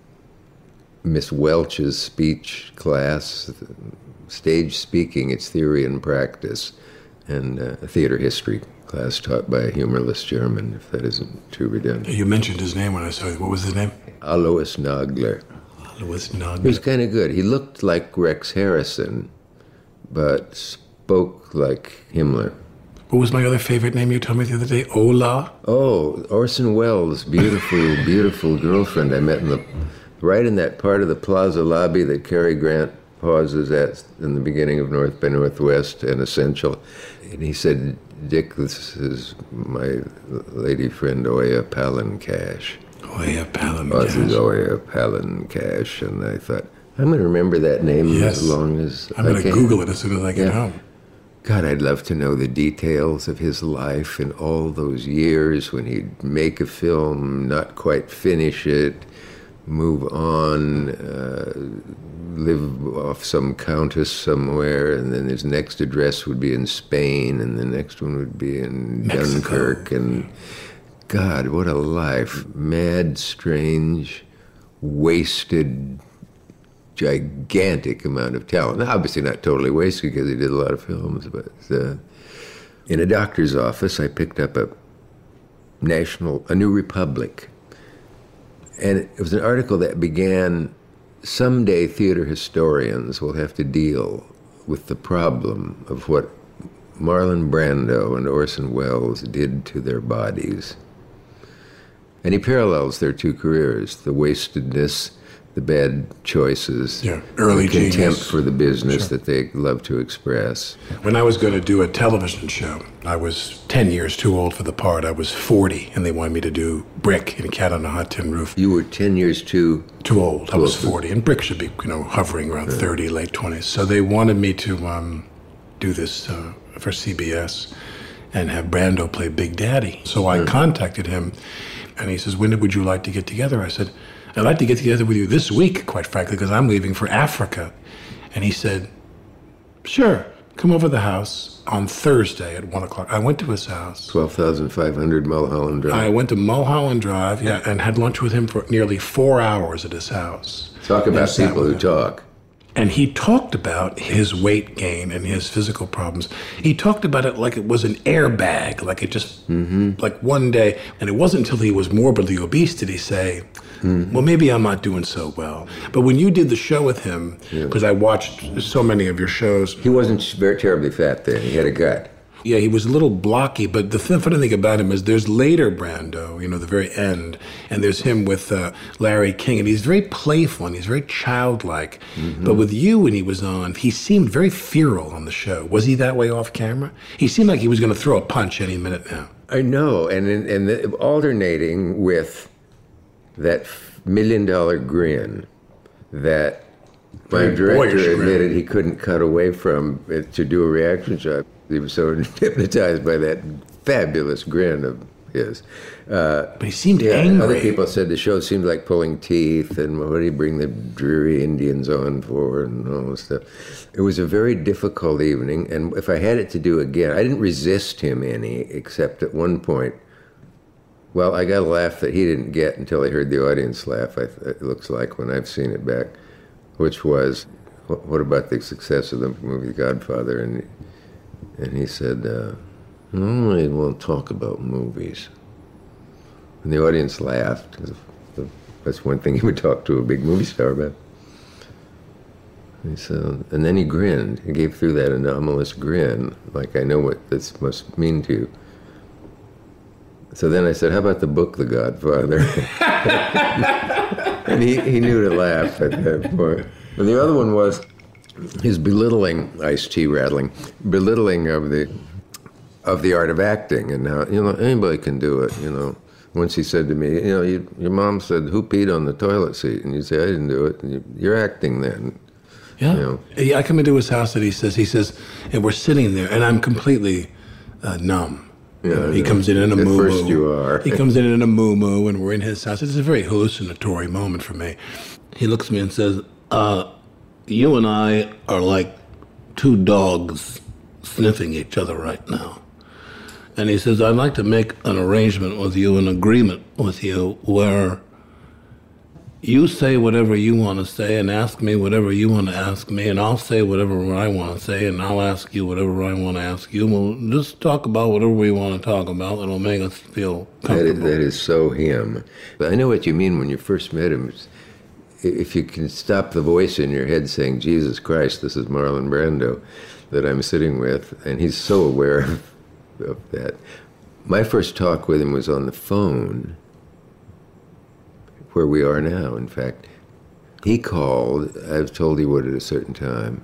[SPEAKER 5] Miss Welch's speech class, stage speaking, its theory and practice, and uh, a theater history class taught by a humorless German, if that isn't too redundant.
[SPEAKER 19] You mentioned his name when I saw you. What was his name?
[SPEAKER 5] Alois Nagler.
[SPEAKER 19] Alois Nagler.
[SPEAKER 5] He was kind of good. He looked like Rex Harrison, but spoke like Himmler.
[SPEAKER 19] What was my other favorite name you told me the other day? Ola?
[SPEAKER 5] Oh, Orson Welles' beautiful, beautiful girlfriend I met in the right in that part of the plaza lobby that Cary Grant pauses at in the beginning of North by Northwest and Essential. And he said, Dick, this is my lady friend Oya Palancash.
[SPEAKER 19] Oya Palancash.
[SPEAKER 5] Oh, this is Oya Palancash. And I thought, I'm going to remember that name
[SPEAKER 19] Yes.
[SPEAKER 5] as long as
[SPEAKER 19] I'm
[SPEAKER 5] I
[SPEAKER 19] going to
[SPEAKER 5] can.
[SPEAKER 19] Google it as soon as I get
[SPEAKER 5] Yeah.
[SPEAKER 19] home.
[SPEAKER 5] God, I'd love to know the details of his life in all those years when he'd make a film, not quite finish it, move on, uh, live off some countess somewhere, and then his next address would be in Spain, and the next one would be in
[SPEAKER 19] Mexico.
[SPEAKER 5] Dunkirk. And God, what a life. Mad, strange, wasted, gigantic amount of talent. Now, obviously not totally wasted because he did a lot of films, but uh, in a doctor's office, I picked up a national, a New Republic. And it was an article that began, someday theater historians will have to deal with the problem of what Marlon Brando and Orson Welles did to their bodies. And he parallels their two careers, the wastedness, the bad choices,
[SPEAKER 19] Yeah, early
[SPEAKER 5] the contempt
[SPEAKER 19] genius.
[SPEAKER 5] for the business
[SPEAKER 19] Sure.
[SPEAKER 5] that they love to express.
[SPEAKER 19] When I was going to do a television show, I was ten years too old for the part. I was forty, and they wanted me to do Brick in Cat on a Hot Tin Roof.
[SPEAKER 5] You were ten years too...
[SPEAKER 19] Too old. I
[SPEAKER 5] Too
[SPEAKER 19] was
[SPEAKER 5] old for-
[SPEAKER 19] forty, and Brick should be, you know, hovering around thirty, late twenties. So they wanted me to um, do this uh, for C B S and have Brando play Big Daddy. So I contacted him, and he says, when would you like to get together? I said, I'd like to get together with you this week, quite frankly, because I'm leaving for Africa. And he said, sure, come over to the house on Thursday at one o'clock. I went to his house.
[SPEAKER 5] twelve thousand five hundred Mulholland Drive.
[SPEAKER 19] I went to Mulholland Drive, yeah, and had lunch with him for nearly four hours at his house.
[SPEAKER 5] Talk about
[SPEAKER 19] And sat
[SPEAKER 5] people
[SPEAKER 19] with
[SPEAKER 5] who
[SPEAKER 19] him.
[SPEAKER 5] talk.
[SPEAKER 19] And he talked about his weight gain and his physical problems. He talked about it like it was an airbag, like it just, like one day. And it wasn't until he was morbidly obese did he say, well, maybe I'm not doing so well. But when you did the show with him, because I watched so many of your shows.
[SPEAKER 5] He wasn't very terribly fat then. He had a gut.
[SPEAKER 19] Yeah, he was a little blocky, but the th- funny thing about him is there's later Brando, you know, the very end, and there's him with uh, Larry King, and he's very playful and he's very childlike.
[SPEAKER 5] Mm-hmm.
[SPEAKER 19] But with you, when he was on, he seemed very feral on the show. Was he that way off camera? He seemed like he was going to throw a punch any minute now.
[SPEAKER 5] I know, and in, and the, alternating with that million dollar grin that my
[SPEAKER 19] Very
[SPEAKER 5] director
[SPEAKER 19] boyish grin.
[SPEAKER 5] admitted he couldn't cut away from it to do a reaction shot. He was so hypnotized by that fabulous grin of his. Uh,
[SPEAKER 19] but he seemed
[SPEAKER 5] yeah,
[SPEAKER 19] angry.
[SPEAKER 5] Other people said the show seemed like pulling teeth, and what did he bring the dreary Indians on for, and all this stuff. It was a very difficult evening, and if I had it to do again, I didn't resist him any, except at one point. Well, I got a laugh that he didn't get until I heard the audience laugh, I, it looks like, when I've seen it back, which was, what, what about the success of the movie Godfather? And, and he said, uh, no, I won't talk about movies. And the audience laughed, 'cause that's one thing he would talk to a big movie star about. And, he said, and then he grinned. He gave through that anomalous grin, like, I know what this must mean to you. So then I said, how about the book, The Godfather? And he, he knew to laugh at that point. And the other one was his belittling, iced tea rattling, belittling of the of the art of acting. And now, you know, anybody can do it, you know. Once he said to me, you know, you, your mom said, who peed on the toilet seat? And you say, I didn't do it. And you, you're acting then.
[SPEAKER 19] Yeah.
[SPEAKER 5] You know.
[SPEAKER 19] Yeah, I come into his house and he says, he says, and we're sitting there, and I'm completely uh, numb.
[SPEAKER 5] Yeah,
[SPEAKER 19] You know, he
[SPEAKER 5] yeah.
[SPEAKER 19] comes in in a
[SPEAKER 5] At
[SPEAKER 19] moo-moo.
[SPEAKER 5] first you are.
[SPEAKER 19] He comes in in a moo-moo, and we're in his house. It's a very hallucinatory moment for me. He looks at me and says, uh, you and I are like two dogs sniffing each other right now. And he says, I'd like to make an arrangement with you, an agreement with you, where you say whatever you want to say and ask me whatever you want to ask me, and I'll say whatever I want to say, and I'll ask you whatever I want to ask you. We'll just talk about whatever we want to talk about that'll make us feel
[SPEAKER 5] That
[SPEAKER 19] comfortable.
[SPEAKER 5] is, that is so him. But I know what you mean when you first met him. If you can stop the voice in your head saying, Jesus Christ, this is Marlon Brando that I'm sitting with, and he's so aware of, of that. My first talk with him was on the phone, where we are now, in fact. He called, I've told you what, at a certain time,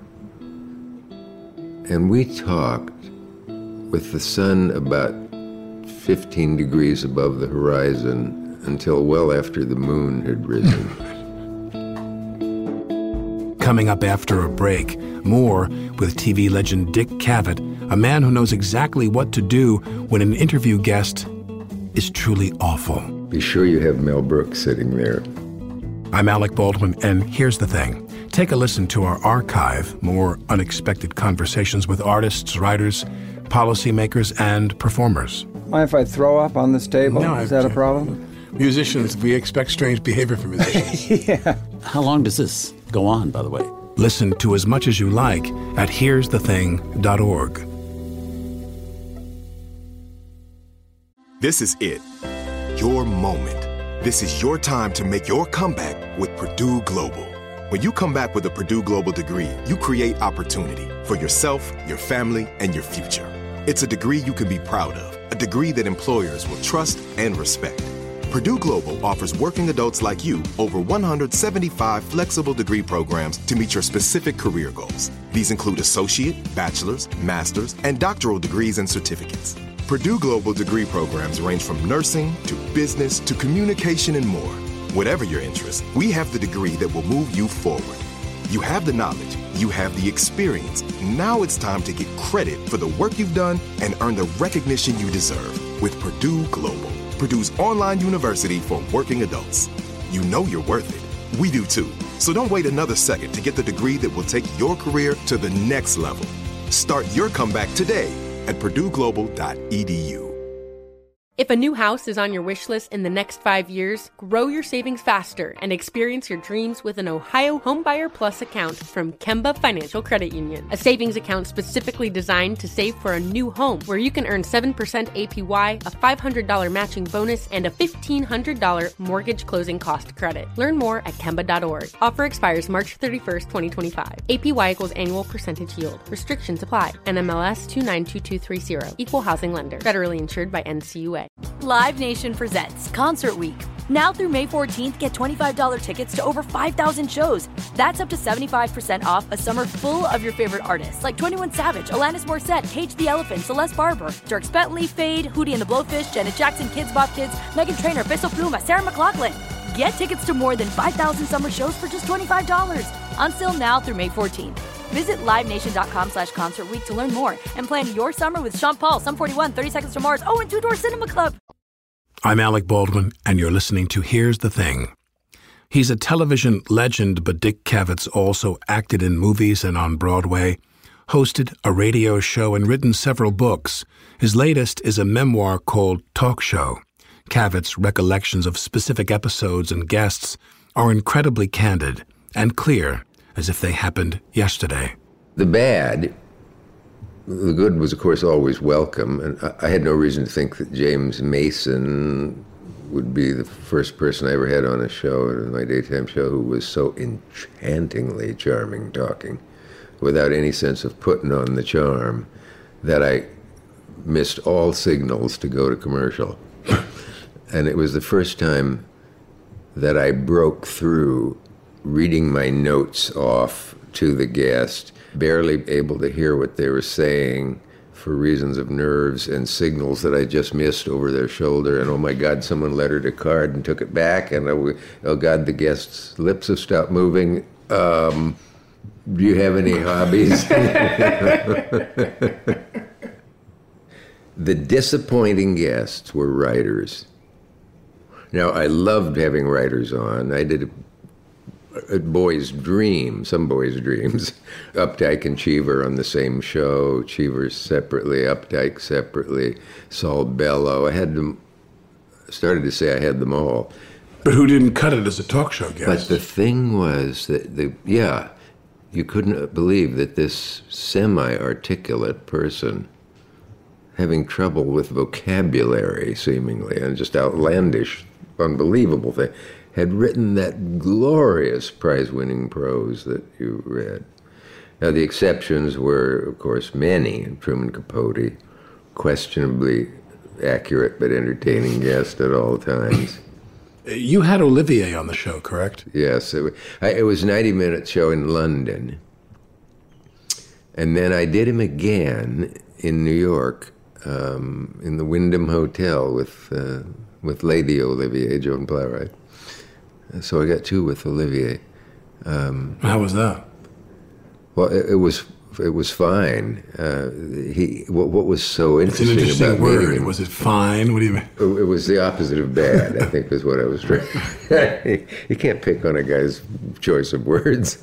[SPEAKER 5] and we talked with the sun about fifteen degrees above the horizon until well after the moon had risen.
[SPEAKER 4] Coming up after a break, more with T V legend Dick Cavett, a man who knows exactly what to do when an interview guest is truly awful.
[SPEAKER 5] Be sure you have Mel Brooks sitting there.
[SPEAKER 4] I'm Alec Baldwin, and here's the thing. Take a listen to our archive, more unexpected conversations with artists, writers, policymakers, and performers.
[SPEAKER 20] Mind if I throw up on this table?
[SPEAKER 4] No,
[SPEAKER 20] Is that a problem?
[SPEAKER 4] Musicians, we expect strange behavior from musicians.
[SPEAKER 20] Yeah.
[SPEAKER 21] How long does this go on, by the way?
[SPEAKER 4] Listen to as much as you like at here's the thing dot org.
[SPEAKER 2] This is it. Your moment. This is your time to make your comeback with Purdue Global. When you come back with a Purdue Global degree, you create opportunity for yourself, your family, and your future. It's a degree you can be proud of, a degree that employers will trust and respect. Purdue Global offers working adults like you over one hundred seventy-five flexible degree programs to meet your specific career goals. These include associate, bachelor's, master's, and doctoral degrees and certificates. Purdue Global degree programs range from nursing to business to communication and more. Whatever your interest, we have the degree that will move you forward. You have the knowledge, you have the experience. Now it's time to get credit for the work you've done and earn the recognition you deserve with Purdue Global, Purdue's online university for working adults. You know you're worth it. We do too. So don't wait another second to get the degree that will take your career to the next level. Start your comeback today at purdue global dot e d u.
[SPEAKER 10] If a new house is on your wish list in the next five years, grow your savings faster and experience your dreams with an Ohio Homebuyer Plus account from Kemba Financial Credit Union. A savings account specifically designed to save for a new home where you can earn seven percent A P Y, a five hundred dollars matching bonus, and a fifteen hundred dollars mortgage closing cost credit. Learn more at kemba dot org. Offer expires March thirty-first, twenty twenty-five. A P Y equals annual percentage yield. Restrictions apply. N M L S two nine two two three zero. Equal housing lender. Federally insured by N C U A.
[SPEAKER 11] Live Nation presents Concert Week. Now through May fourteenth, get twenty-five dollars tickets to over five thousand shows. That's up to seventy-five percent off a summer full of your favorite artists like twenty-one Savage, Alanis Morissette, Cage the Elephant, Celeste Barber, Dierks Bentley, Fade, Hootie and the Blowfish, Janet Jackson, Kids Bop Kids, Meghan Trainor, Peso Pluma, Sarah McLachlan. Get tickets to more than five thousand summer shows for just twenty-five dollars. Until now through May fourteenth. Visit livenation.com slash concert week to learn more and plan your summer with Sean Paul, Sum forty-one, thirty Seconds to Mars, oh, and Two Door Cinema Club.
[SPEAKER 4] I'm Alec Baldwin, and you're listening to Here's the Thing. He's a television legend, but Dick Cavett's also acted in movies and on Broadway, hosted a radio show, and written several books. His latest is a memoir called Talk Show. Cavett's recollections of specific episodes and guests are incredibly candid and clear, as if they happened yesterday.
[SPEAKER 5] The bad, the good was, of course, always welcome. And I, I had no reason to think that James Mason would be the first person I ever had on a show, in my daytime show, who was so enchantingly charming talking, without any sense of putting on the charm, that I missed all signals to go to commercial. And it was the first time that I broke through reading my notes off to the guest, barely able to hear what they were saying for reasons of nerves and signals that I just missed over their shoulder. And oh my God, someone lettered a card and took it back. And oh, oh God, the guest's lips have stopped moving. Um, do you have any hobbies? The disappointing guests were writers. Now, I loved having writers on. I did a, a boy's dream, some boys' dreams. Updike and Cheever on the same show, Cheever separately, Updike separately, Saul Bellow. I had them, started to say I had them all.
[SPEAKER 4] But who didn't cut it as a talk show guest?
[SPEAKER 5] But the thing was that, the yeah, you couldn't believe that this semi-articulate person, having trouble with vocabulary, seemingly, and just outlandish, unbelievable thing, had written that glorious prize-winning prose that you read. Now, the exceptions were, of course, many. Truman Capote, questionably accurate but entertaining guest at all times.
[SPEAKER 4] You had Olivier on the show, correct?
[SPEAKER 5] Yes. It, I, it was a ninety-minute show in London. And then I did him again in New York, um, in the Wyndham Hotel with uh, with Lady Olivier, Joan Plowright. So I got two with Olivier. Um,
[SPEAKER 4] How was that?
[SPEAKER 5] Well, it, it was it was fine. Uh, he what, what was so
[SPEAKER 19] It's an
[SPEAKER 5] interesting,
[SPEAKER 19] interesting
[SPEAKER 5] about
[SPEAKER 19] word.
[SPEAKER 5] meeting him,
[SPEAKER 19] Was it fine? What do you mean?
[SPEAKER 5] It, it was the opposite of bad, I think, is what I was trying. You can't pick on a guy's choice of words.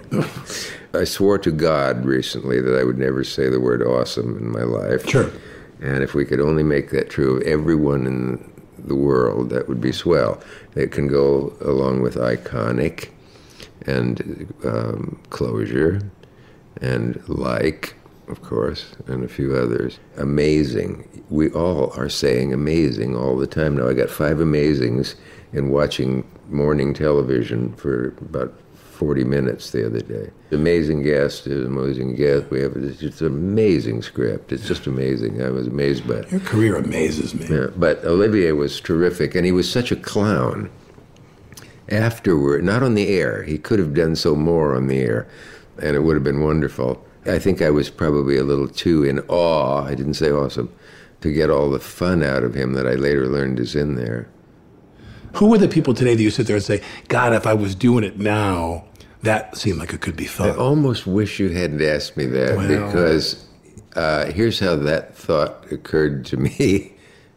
[SPEAKER 5] I swore to God recently that I would never say the word awesome in my life.
[SPEAKER 19] Sure.
[SPEAKER 5] And if we could only make that true of everyone in the world, that would be swell. It can go along with iconic and um, closure and like, of course, and a few others. Amazing. We all are saying amazing all the time. Now, I got five amazings in watching morning television for about forty minutes the other day. Amazing guest, amazing guest. We have it's just an amazing script. It's just amazing. I was amazed by it.
[SPEAKER 19] Your career amazes me.
[SPEAKER 5] Yeah, but Olivier was terrific, and he was such a clown. Afterward, not on the air. He could have done so more on the air, and it would have been wonderful. I think I was probably a little too in awe, I didn't say awesome, to get all the fun out of him that I later learned is in there.
[SPEAKER 19] Who are the people today that you sit there and say, God, if I was doing it now, that seemed like it could be fun?
[SPEAKER 5] I almost wish you hadn't asked me that,
[SPEAKER 19] Well.
[SPEAKER 5] because uh, here's how that thought occurred to me.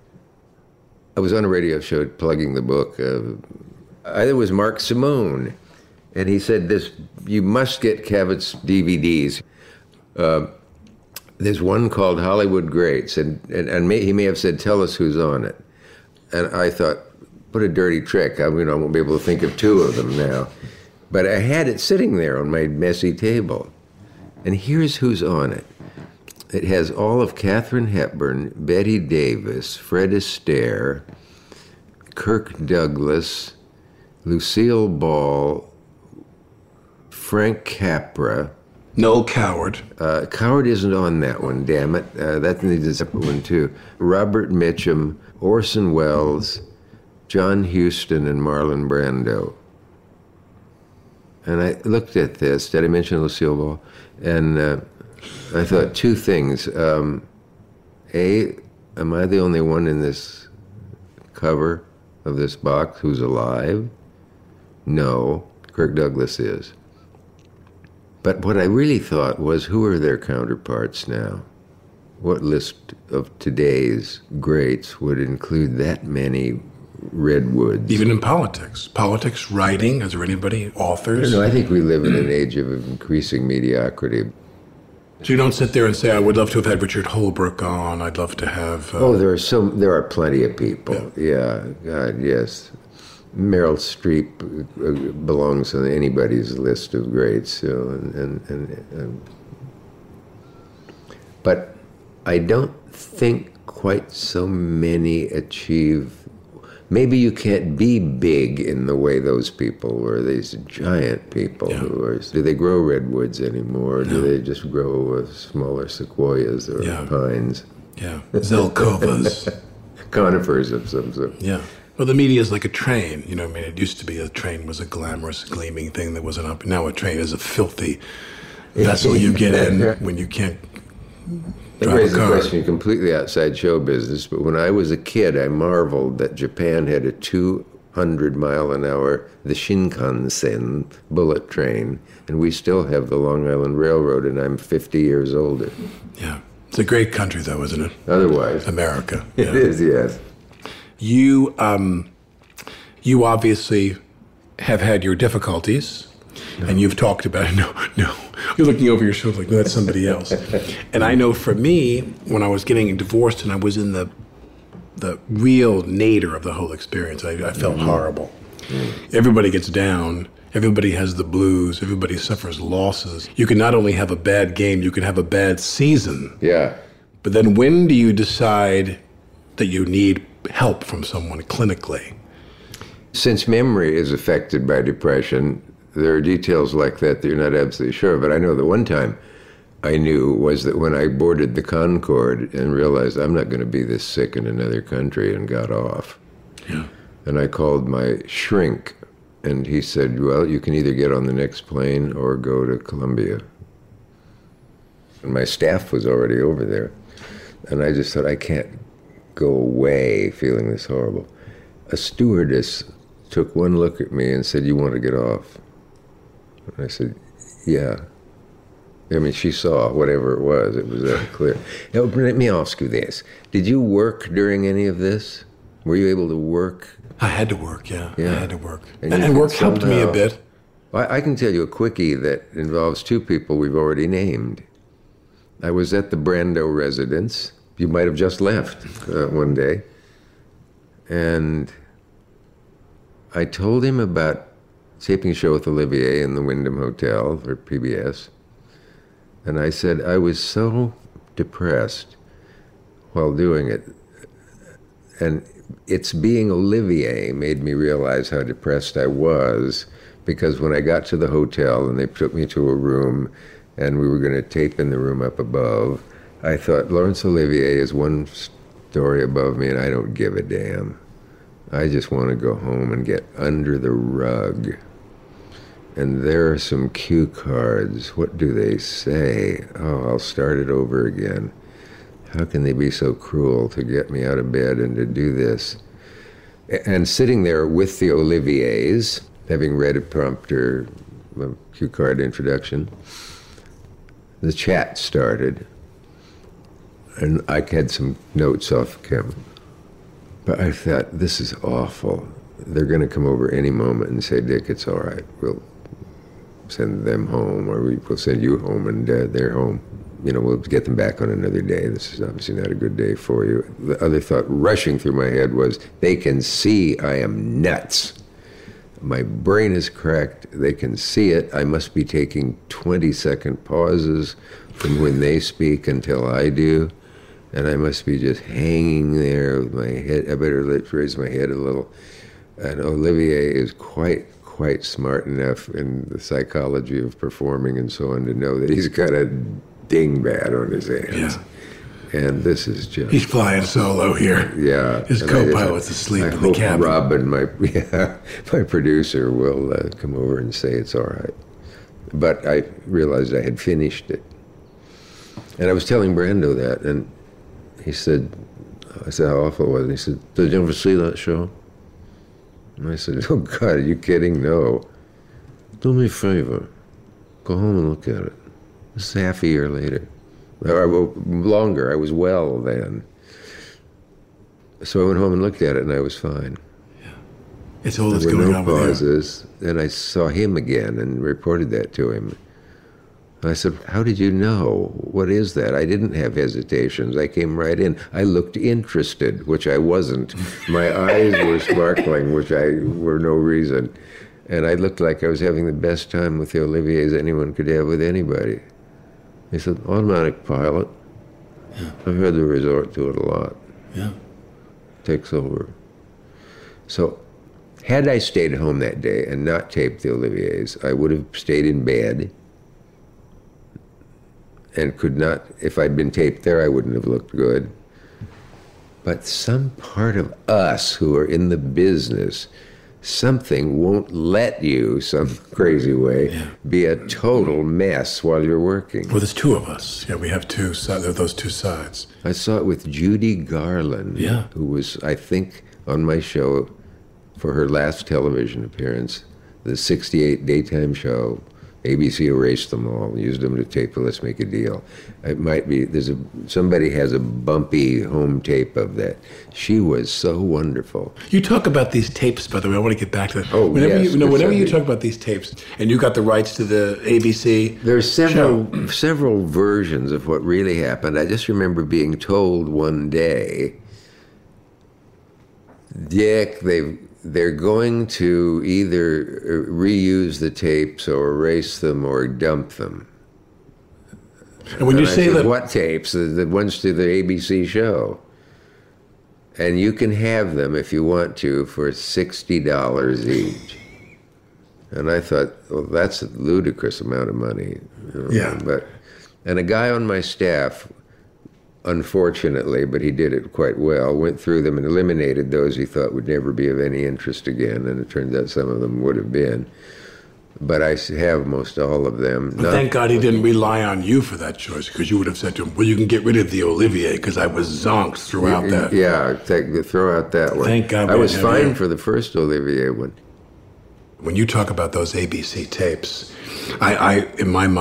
[SPEAKER 5] I was on a radio show plugging the book. Uh, I, it was Mark Simone, and he said, "This you must get Cavitt's D V Ds. Uh, there's one called Hollywood Greats," and, and, and may, he may have said, "Tell us who's on it." And I thought, what a dirty trick. I mean, I won't be able to think of two of them now. But I had it sitting there on my messy table. And here's who's on it. It has all of Katharine Hepburn, Bette Davis, Fred Astaire, Kirk Douglas, Lucille Ball, Frank Capra.
[SPEAKER 19] Noel Coward.
[SPEAKER 5] Uh, Coward isn't on that one, damn it. Uh, that needs a separate one, too. Robert Mitchum, Orson Welles, John Huston, and Marlon Brando. And I looked at this. Did I mention Lucille Ball? And uh, I thought two things. Um, A, am I the only one in this cover of this box who's alive? No, Kirk Douglas is. But what I really thought was, who are their counterparts now? What list of today's greats would include that many redwoods?
[SPEAKER 19] Even in politics. Politics, writing, is there anybody, authors?
[SPEAKER 5] No, I think we live in an age of increasing mediocrity.
[SPEAKER 19] So you don't sit there and say, I would love to have had Richard Holbrooke on, I'd love to have... Uh,
[SPEAKER 5] oh, there are so there are plenty of people. Yeah, yeah, God, yes. Meryl Streep uh, belongs on anybody's list of greats. You know, and, and, and, and but I don't think quite so many achieve. Maybe you can't be big in the way those people were. These giant people. Yeah. Who are. Do they grow redwoods anymore? Or do no. they just grow uh, smaller sequoias or yeah. pines?
[SPEAKER 19] Yeah, zelkovas,
[SPEAKER 5] conifers of some sort.
[SPEAKER 19] Yeah. Well, the media is like a train. You know, I mean, it used to be a train was a glamorous, gleaming thing that wasn't up. Now a train is a filthy vessel you get in when you can't
[SPEAKER 5] That raises a question completely outside show business, but when I was a kid, I marveled that Japan had a two hundred mile an hour, the Shinkansen bullet train, and we still have the Long Island Railroad, and I'm fifty years older.
[SPEAKER 19] Yeah. It's a great country, though, isn't it?
[SPEAKER 5] Otherwise.
[SPEAKER 19] America.
[SPEAKER 5] It
[SPEAKER 19] yeah.
[SPEAKER 5] is, yes.
[SPEAKER 19] You, um, you obviously have had your difficulties, no. and you've talked about it. No, no. You're looking over your shoulder like, no, that's somebody else. And I know for me, when I was getting divorced and I was in the the real nadir of the whole experience, I, I felt mm-hmm. horrible. Mm. Everybody gets down. Everybody has the blues. Everybody suffers losses. You can not only have a bad game, you can have a bad season.
[SPEAKER 5] Yeah.
[SPEAKER 19] But then when do you decide that you need help from someone clinically?
[SPEAKER 5] Since memory is affected by depression, there are details like that that you're not absolutely sure. But I know the one time I knew was that when I boarded the Concorde and realized I'm not going to be this sick in another country and got off.
[SPEAKER 19] Yeah.
[SPEAKER 5] And I called my shrink, and he said, well, you can either get on the next plane or go to Columbia. And my staff was already over there. And I just thought, I can't go away feeling this horrible. A stewardess took one look at me and said, you want to get off? And I said, yeah. I mean, she saw whatever it was. It was that clear. Now, let me ask you this. Did you work during any of this? Were you able to work?
[SPEAKER 4] I had to work, yeah.
[SPEAKER 5] Yeah.
[SPEAKER 4] I had to work.
[SPEAKER 5] And,
[SPEAKER 4] And,
[SPEAKER 5] you
[SPEAKER 4] and
[SPEAKER 5] could
[SPEAKER 4] work helped me a
[SPEAKER 5] somehow-
[SPEAKER 4] bit.
[SPEAKER 5] I, I can tell you a quickie that involves two people we've already named. I was at the Brando residence. You might have just left uh, one day. And I told him about taping a show with Olivier in the Wyndham Hotel or P B S. And I said, I was so depressed while doing it. And it's being Olivier made me realize how depressed I was, because when I got to the hotel and they took me to a room and we were going to tape in the room up above, I thought, Laurence Olivier is one story above me and I don't give a damn. I just want to go home and get under the rug. And there are some cue cards. What do they say? Oh, I'll start it over again. How can they be so cruel to get me out of bed and to do this? And sitting there with the Oliviers, having read a prompter, a cue card introduction, the chat started. And I had some notes off camera. But I thought, this is awful. They're going to come over any moment and say, Dick, it's all right. We'll send them home, or we'll send you home, and uh, they're home. You know, we'll get them back on another day. This is obviously not a good day for you. The other thought rushing through my head was, they can see I am nuts. My brain is cracked. They can see it. I must be taking twenty-second pauses from when they speak until I do. And I must be just hanging there with my head. I better let raise my head a little. And Olivier is quite, quite smart enough in the psychology of performing and so on to know that he's got a dingbat on his hands. Yeah. And this is just...
[SPEAKER 4] He's flying solo here.
[SPEAKER 5] Yeah.
[SPEAKER 4] His
[SPEAKER 5] And I just-
[SPEAKER 4] co-pilot's asleep
[SPEAKER 5] I
[SPEAKER 4] in the
[SPEAKER 5] hope
[SPEAKER 4] cabin.
[SPEAKER 5] Robin, my, yeah, my producer, will uh, come over and say it's all right. But I realized I had finished it. And I was telling Brando that, and he said, I said how awful it was. And he said, did you ever see that show? And I said, oh, God, are you kidding? No. Do me a favor. Go home and look at it. This is half a year later. Or longer. I was well then. So I went home and looked at it, and I was fine.
[SPEAKER 4] Yeah. It's all that's
[SPEAKER 5] There were
[SPEAKER 4] going
[SPEAKER 5] no
[SPEAKER 4] on with you.
[SPEAKER 5] pauses. Then I saw him again and reported that to him. I said, how did you know? What is that? I didn't have hesitations. I came right in. I looked interested, which I wasn't. My eyes were sparkling, which I were no reason. And I looked like I was having the best time with the Oliviers anyone could have with anybody. He said, automatic pilot.
[SPEAKER 4] Yeah.
[SPEAKER 5] I've had to resort to it a lot.
[SPEAKER 4] Yeah.
[SPEAKER 5] Takes over. So had I stayed home that day and not taped the Oliviers, I would have stayed in bed and could not, if I'd been taped there, I wouldn't have looked good. But some part of us who are in the business, something won't let you, some crazy way,
[SPEAKER 4] Yeah.
[SPEAKER 5] be a total mess while you're working.
[SPEAKER 4] Well, there's two of us. Yeah, we have two sides. Those two sides.
[SPEAKER 5] I saw it with Judy Garland,
[SPEAKER 4] Yeah.
[SPEAKER 5] who was, I think, on my show for her last television appearance, the sixty-eight daytime show. A B C erased them all, used them to tape the Let's Make a Deal. It might be, there's a, somebody has a bumpy home tape of that. She was so wonderful.
[SPEAKER 4] You talk about these tapes, by the way. I want to get back to that.
[SPEAKER 5] Oh,
[SPEAKER 4] whenever
[SPEAKER 5] yes,
[SPEAKER 4] you, no,
[SPEAKER 5] yes,
[SPEAKER 4] whenever
[SPEAKER 5] I
[SPEAKER 4] you
[SPEAKER 5] do.
[SPEAKER 4] talk about these tapes, and you got the rights to the A B C.
[SPEAKER 5] There's several several versions of what really happened. I just remember being told one day, Dick, they've they're going to either reuse the tapes or erase them or dump them.
[SPEAKER 4] And when you
[SPEAKER 5] I
[SPEAKER 4] say
[SPEAKER 5] said,
[SPEAKER 4] that,
[SPEAKER 5] what tapes? The, the ones to the A B C show. And you can have them if you want to for sixty dollars each. And I thought, well, that's a ludicrous amount of money. You know,
[SPEAKER 4] Yeah.
[SPEAKER 5] But, and a guy on my staff, unfortunately, but he did it quite well, went through them and eliminated those he thought would never be of any interest again, and it turns out some of them would have been. But I have most all of them.
[SPEAKER 4] but thank God he didn't rely on you for that choice, because you would have said to him, well, you can get rid of the Olivier, because I was zonked throughout that.
[SPEAKER 5] Yeah, take, throw out that one.
[SPEAKER 4] Thank God
[SPEAKER 5] I
[SPEAKER 4] we
[SPEAKER 5] was
[SPEAKER 4] have
[SPEAKER 5] fine
[SPEAKER 4] you.
[SPEAKER 5] for the first Olivier one.
[SPEAKER 4] When you talk about those A B C tapes, I, I in my mind,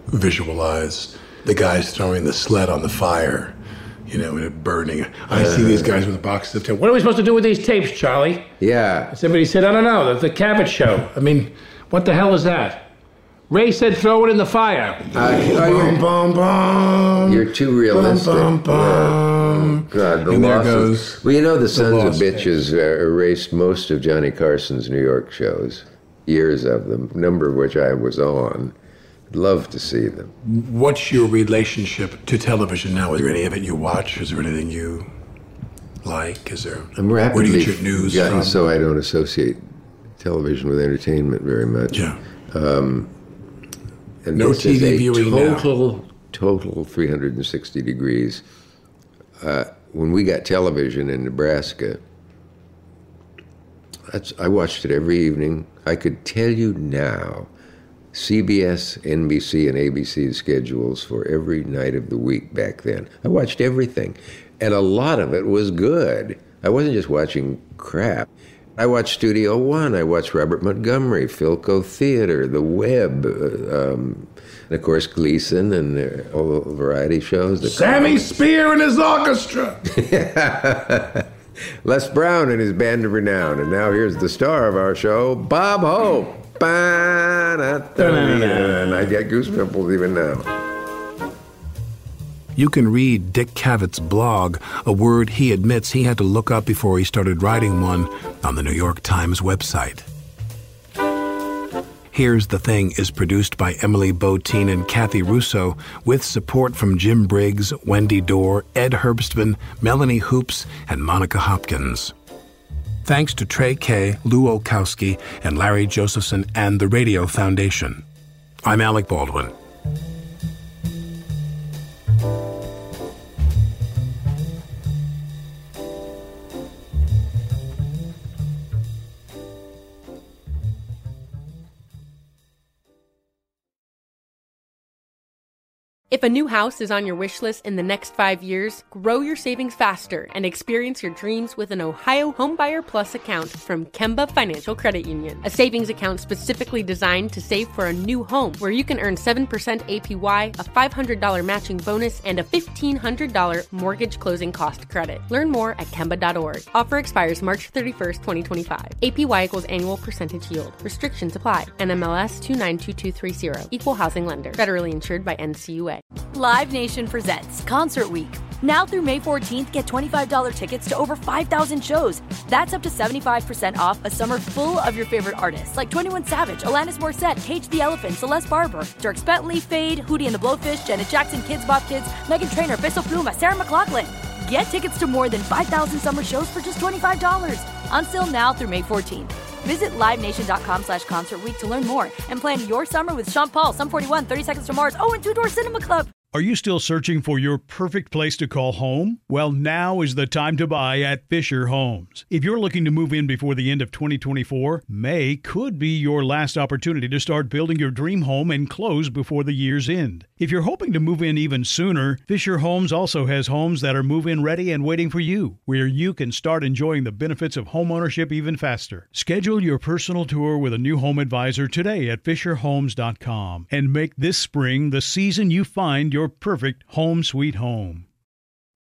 [SPEAKER 4] visualize the guys throwing the sled on the fire, you know, and it burning. I see these guys with boxes of tape. What are we supposed to do with these tapes, Charlie?
[SPEAKER 5] Yeah.
[SPEAKER 4] Somebody said, I don't know, the, the Cavett Show. I mean, what the hell is that? Ray said throw it in the fire.
[SPEAKER 5] Uh,
[SPEAKER 4] bum, bum, bum.
[SPEAKER 5] You're too realistic.
[SPEAKER 4] Bum, bum, bum.
[SPEAKER 5] Oh, God, the
[SPEAKER 4] and there
[SPEAKER 5] losses.
[SPEAKER 4] goes
[SPEAKER 5] Well, you know, the
[SPEAKER 4] the
[SPEAKER 5] Sons of
[SPEAKER 4] lost
[SPEAKER 5] Bitches uh, erased most of Johnny Carson's New York shows, years of them, a number of which I was on. I'd love to see them.
[SPEAKER 4] What's your relationship to television now? Is there any of it you watch? Is there anything you like? Is there?
[SPEAKER 5] I'm
[SPEAKER 4] where do you
[SPEAKER 5] rapidly
[SPEAKER 4] get your news
[SPEAKER 5] gotten
[SPEAKER 4] from?
[SPEAKER 5] so I don't associate television with entertainment very much.
[SPEAKER 4] Yeah.
[SPEAKER 5] Um, and
[SPEAKER 4] No
[SPEAKER 5] this
[SPEAKER 4] T V
[SPEAKER 5] is a
[SPEAKER 4] viewing now.
[SPEAKER 5] total, total three hundred sixty degrees. Uh, when we got television in Nebraska, that's, I watched it every evening. I could tell you now C B S, N B C, and A B C schedules for every night of the week back then. I watched everything, and a lot of it was good. I wasn't just watching crap. I watched Studio One. I watched Robert Montgomery, Philco Theater, The Web, uh, um, and of course Gleason and uh, all the variety shows. The
[SPEAKER 4] Sammy Spear and his orchestra.
[SPEAKER 5] Les Brown and his band of renown. And now here's the star of our show, Bob Hope. And I get goosebumps even now.
[SPEAKER 4] You can read Dick Cavett's blog, a word he admits he had to look up before he started writing one, on the New York Times website. Here's the Thing is produced by Emily Botein and Kathy Russo, with support from Jim Briggs, Wendy Dorr, Ed Herbstman, Melanie Hoops, and Monica Hopkins. Thanks to Trey Kay, Lou Olkowski, and Larry Josephson and the Radio Foundation. I'm Alec Baldwin.
[SPEAKER 10] If a new house is on your wish list in the next five years, grow your savings faster and experience your dreams with an Ohio Homebuyer Plus account from Kemba Financial Credit Union. A savings account specifically designed to save for a new home, where you can earn seven percent A P Y, a five hundred dollars matching bonus, and a fifteen hundred dollars mortgage closing cost credit. Learn more at Kemba dot org. Offer expires March thirty-first, twenty twenty-five. A P Y equals annual percentage yield. Restrictions apply. N M L S two nine two two three zero. Equal housing lender. Federally insured by N C U A.
[SPEAKER 11] Live Nation presents Concert Week. Now through May fourteenth, get twenty-five dollars tickets to over five thousand shows. That's up to seventy-five percent off a summer full of your favorite artists like twenty-one Savage, Alanis Morissette, Cage the Elephant, Celeste Barber, Dierks Bentley, Fade, Hootie and the Blowfish, Janet Jackson, Kids Bop Kids, Meghan Trainor, Bissell Pluma, Sarah McLachlan. Get tickets to more than five thousand summer shows for just twenty-five dollars. Until now through May fourteenth. Visit livenation.com slash concert week to learn more and plan your summer with Sean Paul, Sum forty-one, thirty Seconds to Mars, oh, and Two Door Cinema Club.
[SPEAKER 1] Are you still searching for your perfect place to call home? Well, now is the time to buy at Fisher Homes. If you're looking to move in before the end of twenty twenty-four, May could be your last opportunity to start building your dream home and close before the year's end. If you're hoping to move in even sooner, Fisher Homes also has homes that are move-in ready and waiting for you, where you can start enjoying the benefits of homeownership even faster. Schedule your personal tour with a new home advisor today at fisher homes dot com and make this spring the season you find your perfect home sweet home.